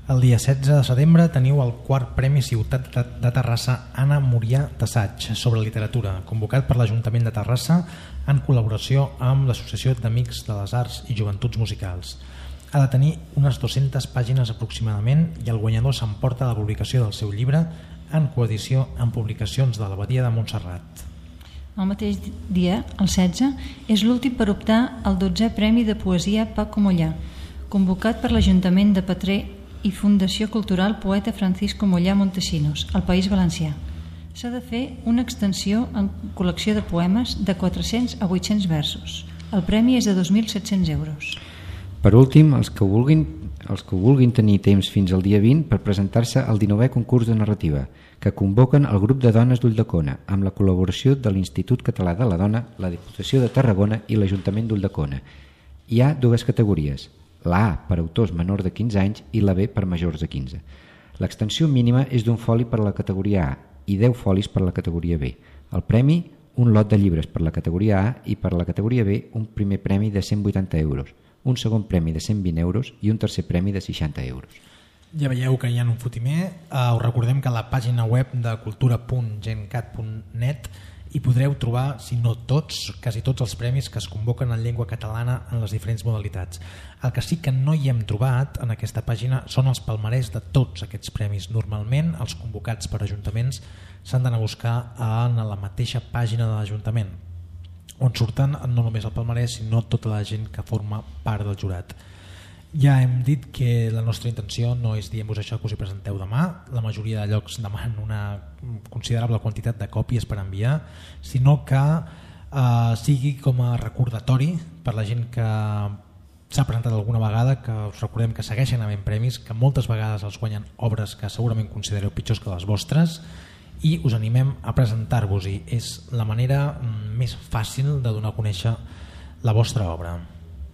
A: El dia setze de setembre teniu el quart Premi Ciutat de Terrassa Anna Murià d'Assaig sobre literatura, convocat per l'Ajuntament de Terrassa en col·laboració amb l'Associació d'Amics de les Arts i Joventuts Musicals. Ha de tenir unes dues-centes pàgines aproximadament i el guanyador s'emporta la publicació del seu llibre en coedició amb publicacions de l'Abadia de Montserrat.
B: El mateix dia, el setze, és l'últim per optar al dotzè Premi de Poesia Paco Mollà, convocat per l'Ajuntament de Petrer i Fundació Cultural Poeta Francisco Mollà Montesinos, al País Valencià. S'ha de fer una extensió en col·lecció de poemes de quatre-cents a vuit-cents versos. El premi és de dos mil set-cents euros.
D: Per últim, els que vulguin, els que vulguin tenir temps fins al dia vint per presentar-se al dinovè concurs de narrativa, que convoquen el grup de dones d'Ulldecona, amb la col·laboració de l'Institut Català de la Dona, la Diputació de Tarragona i l'Ajuntament d'Ulldecona. Hi ha dues categories, la A per autors menors de quinze anys i la B per majors de quinze. L'extensió mínima és d'un foli per a la categoria A i deu folis per a la categoria B. El premi, un lot de llibres per a la categoria A i per a la categoria B un primer premi de cent vuitanta euros, un segon premi de cent vint euros i un tercer premi de seixanta euros.
A: Ja veieu que hi ha un fotimer. Uh, us recordem que a la pàgina web de cultura punt gencat punt net hi podreu trobar, si no tots, quasi tots els premis que es convoquen en llengua catalana en les diferents modalitats. El que sí que no hi hem trobat en aquesta pàgina són els palmarès de tots aquests premis. Normalment els convocats per ajuntaments s'han d'anar a buscar en la mateixa pàgina de l'Ajuntament, on surten no només el palmarès sinó tota la gent que forma part del jurat. Ja hem dit que la nostra intenció no és dir-vos això que us hi presenteu demà, la majoria de llocs demanen una considerable quantitat de còpies per enviar, sinó que eh, sigui com a recordatori per la gent que s'ha presentat alguna vegada, que us recordem que segueixen havent premis, que moltes vegades els guanyen obres que segurament considereu pitjors que les vostres, i us animem a presentar-vos-hi. És la manera més fàcil de donar a conèixer la vostra obra.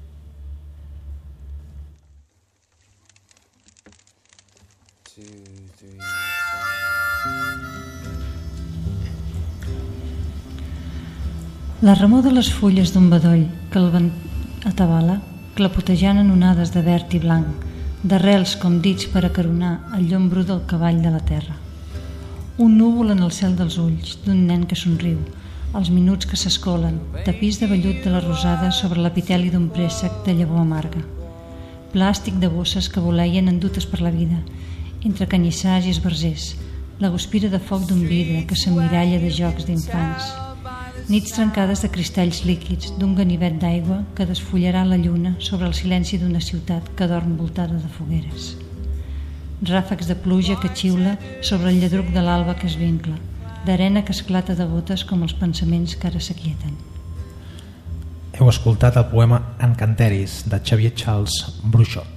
B: La remor de les fulles d'un bedoll que el vent atabala, clapotejant en onades de verd i blanc, d'arrels com dits per acaronar el llom bru del cavall de la terra. Un núvol en el cel dels ulls d'un nen que somriu, els minuts que s'escolen, tapís de vellut de la rosada sobre l'epiteli d'un préssec de llavor amarga. Plàstic de bosses que voleien endutes per la vida, entre canyissars i esbarzers, la guspira de foc d'un vidre que s'emmiralla de jocs d'infants. Nits trencades de cristalls líquids d'un ganivet d'aigua que desfullarà la lluna sobre el silenci d'una ciutat que dorm voltada de fogueres. Ràfecs de pluja que xiula sobre el lladruc de l'alba que es vincla, d'arena que esclata de gotes com els pensaments que ara s'aquieten.
A: Heu escoltat el poema Encanteris de Xavier Charles Bruchot.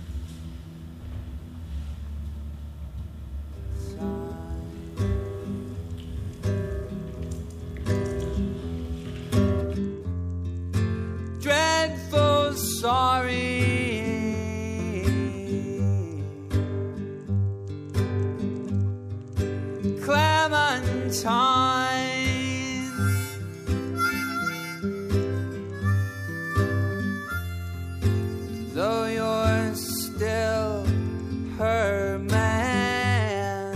E: Though you're still her man,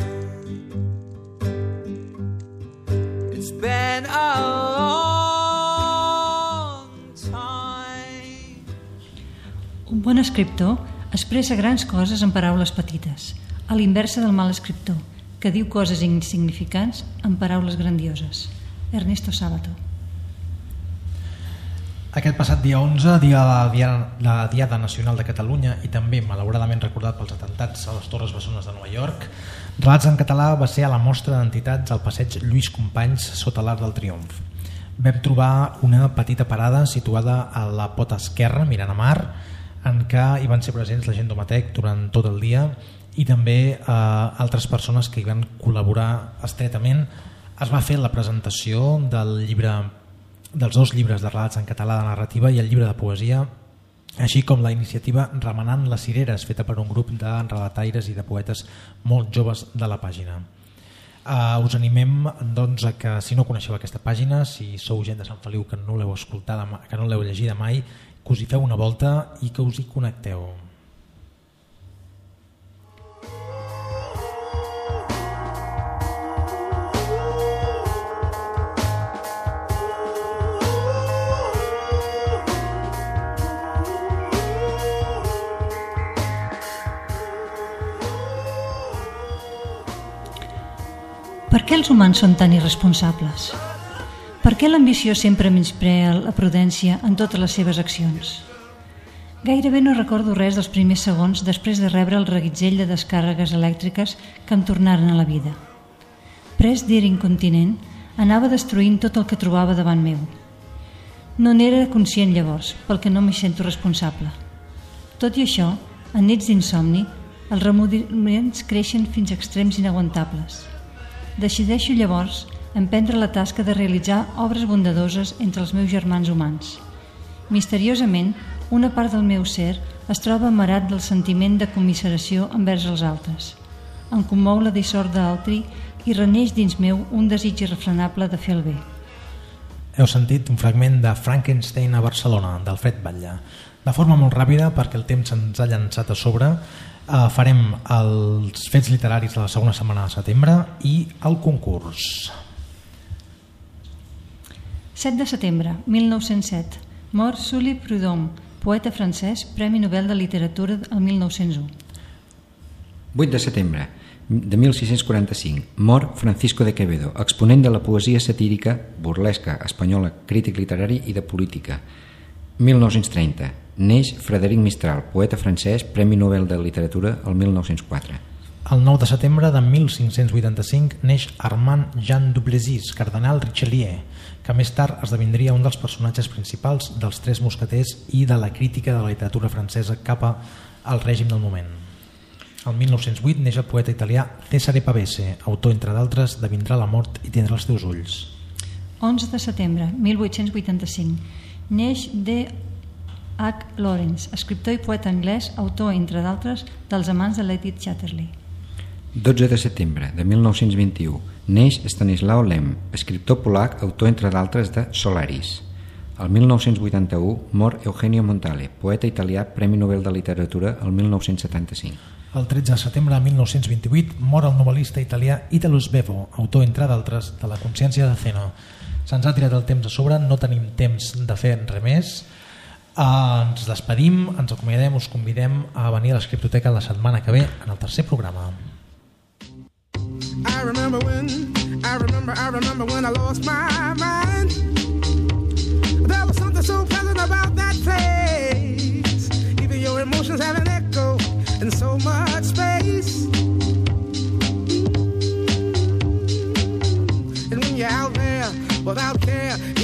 E: it's been a long time.
B: Un bon escriptor expressa grans coses en paraules petites, a l'inversa del mal escriptor, que diu coses insignificants en paraules grandioses. Ernesto Sábato.
A: Aquest passat dia onze, dia de la Diada, la Diada Nacional de Catalunya i també malauradament recordat pels atentats a les Torres Bessones de Nova York, Relats en Català va ser a la mostra d'entitats al passeig Lluís Companys sota l'Arc del Triomf. Vam trobar una petita parada situada a la pota esquerra, mirant a mar, en què hi van ser presents la gent d'Omatec durant tot el dia i també eh, altres persones que hi van col·laborar estretament. Es va fer la presentació del llibre dels dos llibres de relats en català de narrativa i el llibre de poesia, així com la iniciativa Remenant les cireres, feta per un grup de relataires i de poetes molt joves de la pàgina. Uh, us animem doncs, a que, si no coneixeu aquesta pàgina, si sou gent de Sant Feliu que no l'heu escoltada, que no l'heu llegida mai, que us hi feu una volta i que us hi connecteu.
B: Per què els humans són tan irresponsables? Per què l'ambició sempre menysprea la prudència en totes les seves accions? Gairebé no recordo res dels primers segons després de rebre el reguitzell de descàrregues elèctriques que em tornaren a la vida. Pres d'ira incontinent, anava destruint tot el que trobava davant meu. No n'era conscient llavors, pel que no m'hi sento responsable. Tot i això, en nits d'insomni, els remordiments creixen fins a extrems inaguantables. Decideixo llavors emprendre la tasca de realitzar obres bondadoses entre els meus germans humans. Misteriosament, una part del meu ser es troba amarat del sentiment de commiseració envers els altres. Em commou la dissort d'altri i reneix dins meu un desig irrefrenable de fer el bé.
A: Heu sentit un fragment de Frankenstein a Barcelona, d'Alfred Batlle. De forma molt ràpida, perquè el temps ens ha llançat a sobre, eh, farem els fets literaris de la segona setmana de setembre i el concurs.
B: set de setembre, mil nou-cents set. Mor Sully Prudhomme, poeta francès, Premi Nobel de Literatura el mil nou-cents u.
D: vuit de setembre de mil sis-cents quaranta-cinc. Mor Francisco de Quevedo, exponent de la poesia satírica, burlesca, espanyola, crític literari i de política. mil nou-cents trenta. Neix Frederic Mistral, poeta francès, Premi Nobel de Literatura el mil nou-cents quatre.
A: El nou de setembre de mil cinc-cents vuitanta-cinc neix Armand Jean Duplessis, cardenal Richelieu, que més tard esdevindria un dels personatges principals dels Tres Mosqueters i de la crítica de la literatura francesa cap al règim del moment. El mil nou-cents vuit neix el poeta italià Cesare Pavese, autor, entre d'altres, de Vindrà la mort i tindrà els teus ulls.
B: onze de setembre, mil vuit-cents vuitanta-cinc. Neix D. H. Lawrence, escriptor i poeta anglès, autor, entre d'altres, dels Amants de Lady Chatterley.
D: dotze de setembre de mil nou-cents vint-i-u. Neix Stanislaw Lem, escriptor polac, autor, entre d'altres, de Solaris. El mil nou-cents vuitanta-u mor Eugenio Montale, poeta italià, Premi Nobel de Literatura el mil nou-cents setanta-cinc.
A: El tretze de setembre de mil nou-cents vint-i-vuit mor el novel·lista italià Italo Svevo, autor, entre d'altres, de La consciència de Zeno. Se'ns ha tirat el temps a sobre, no tenim temps de fer res més. Uh, ens despedim, ens acomiadem, us convidem a venir a l'Escriptoteca la setmana que ve en el tercer programa.
F: I remember when, I remember, I remember when I lost my mind. There was something so pleasant about that place. Even your emotions have an echo in so much space. And when you're out there without care,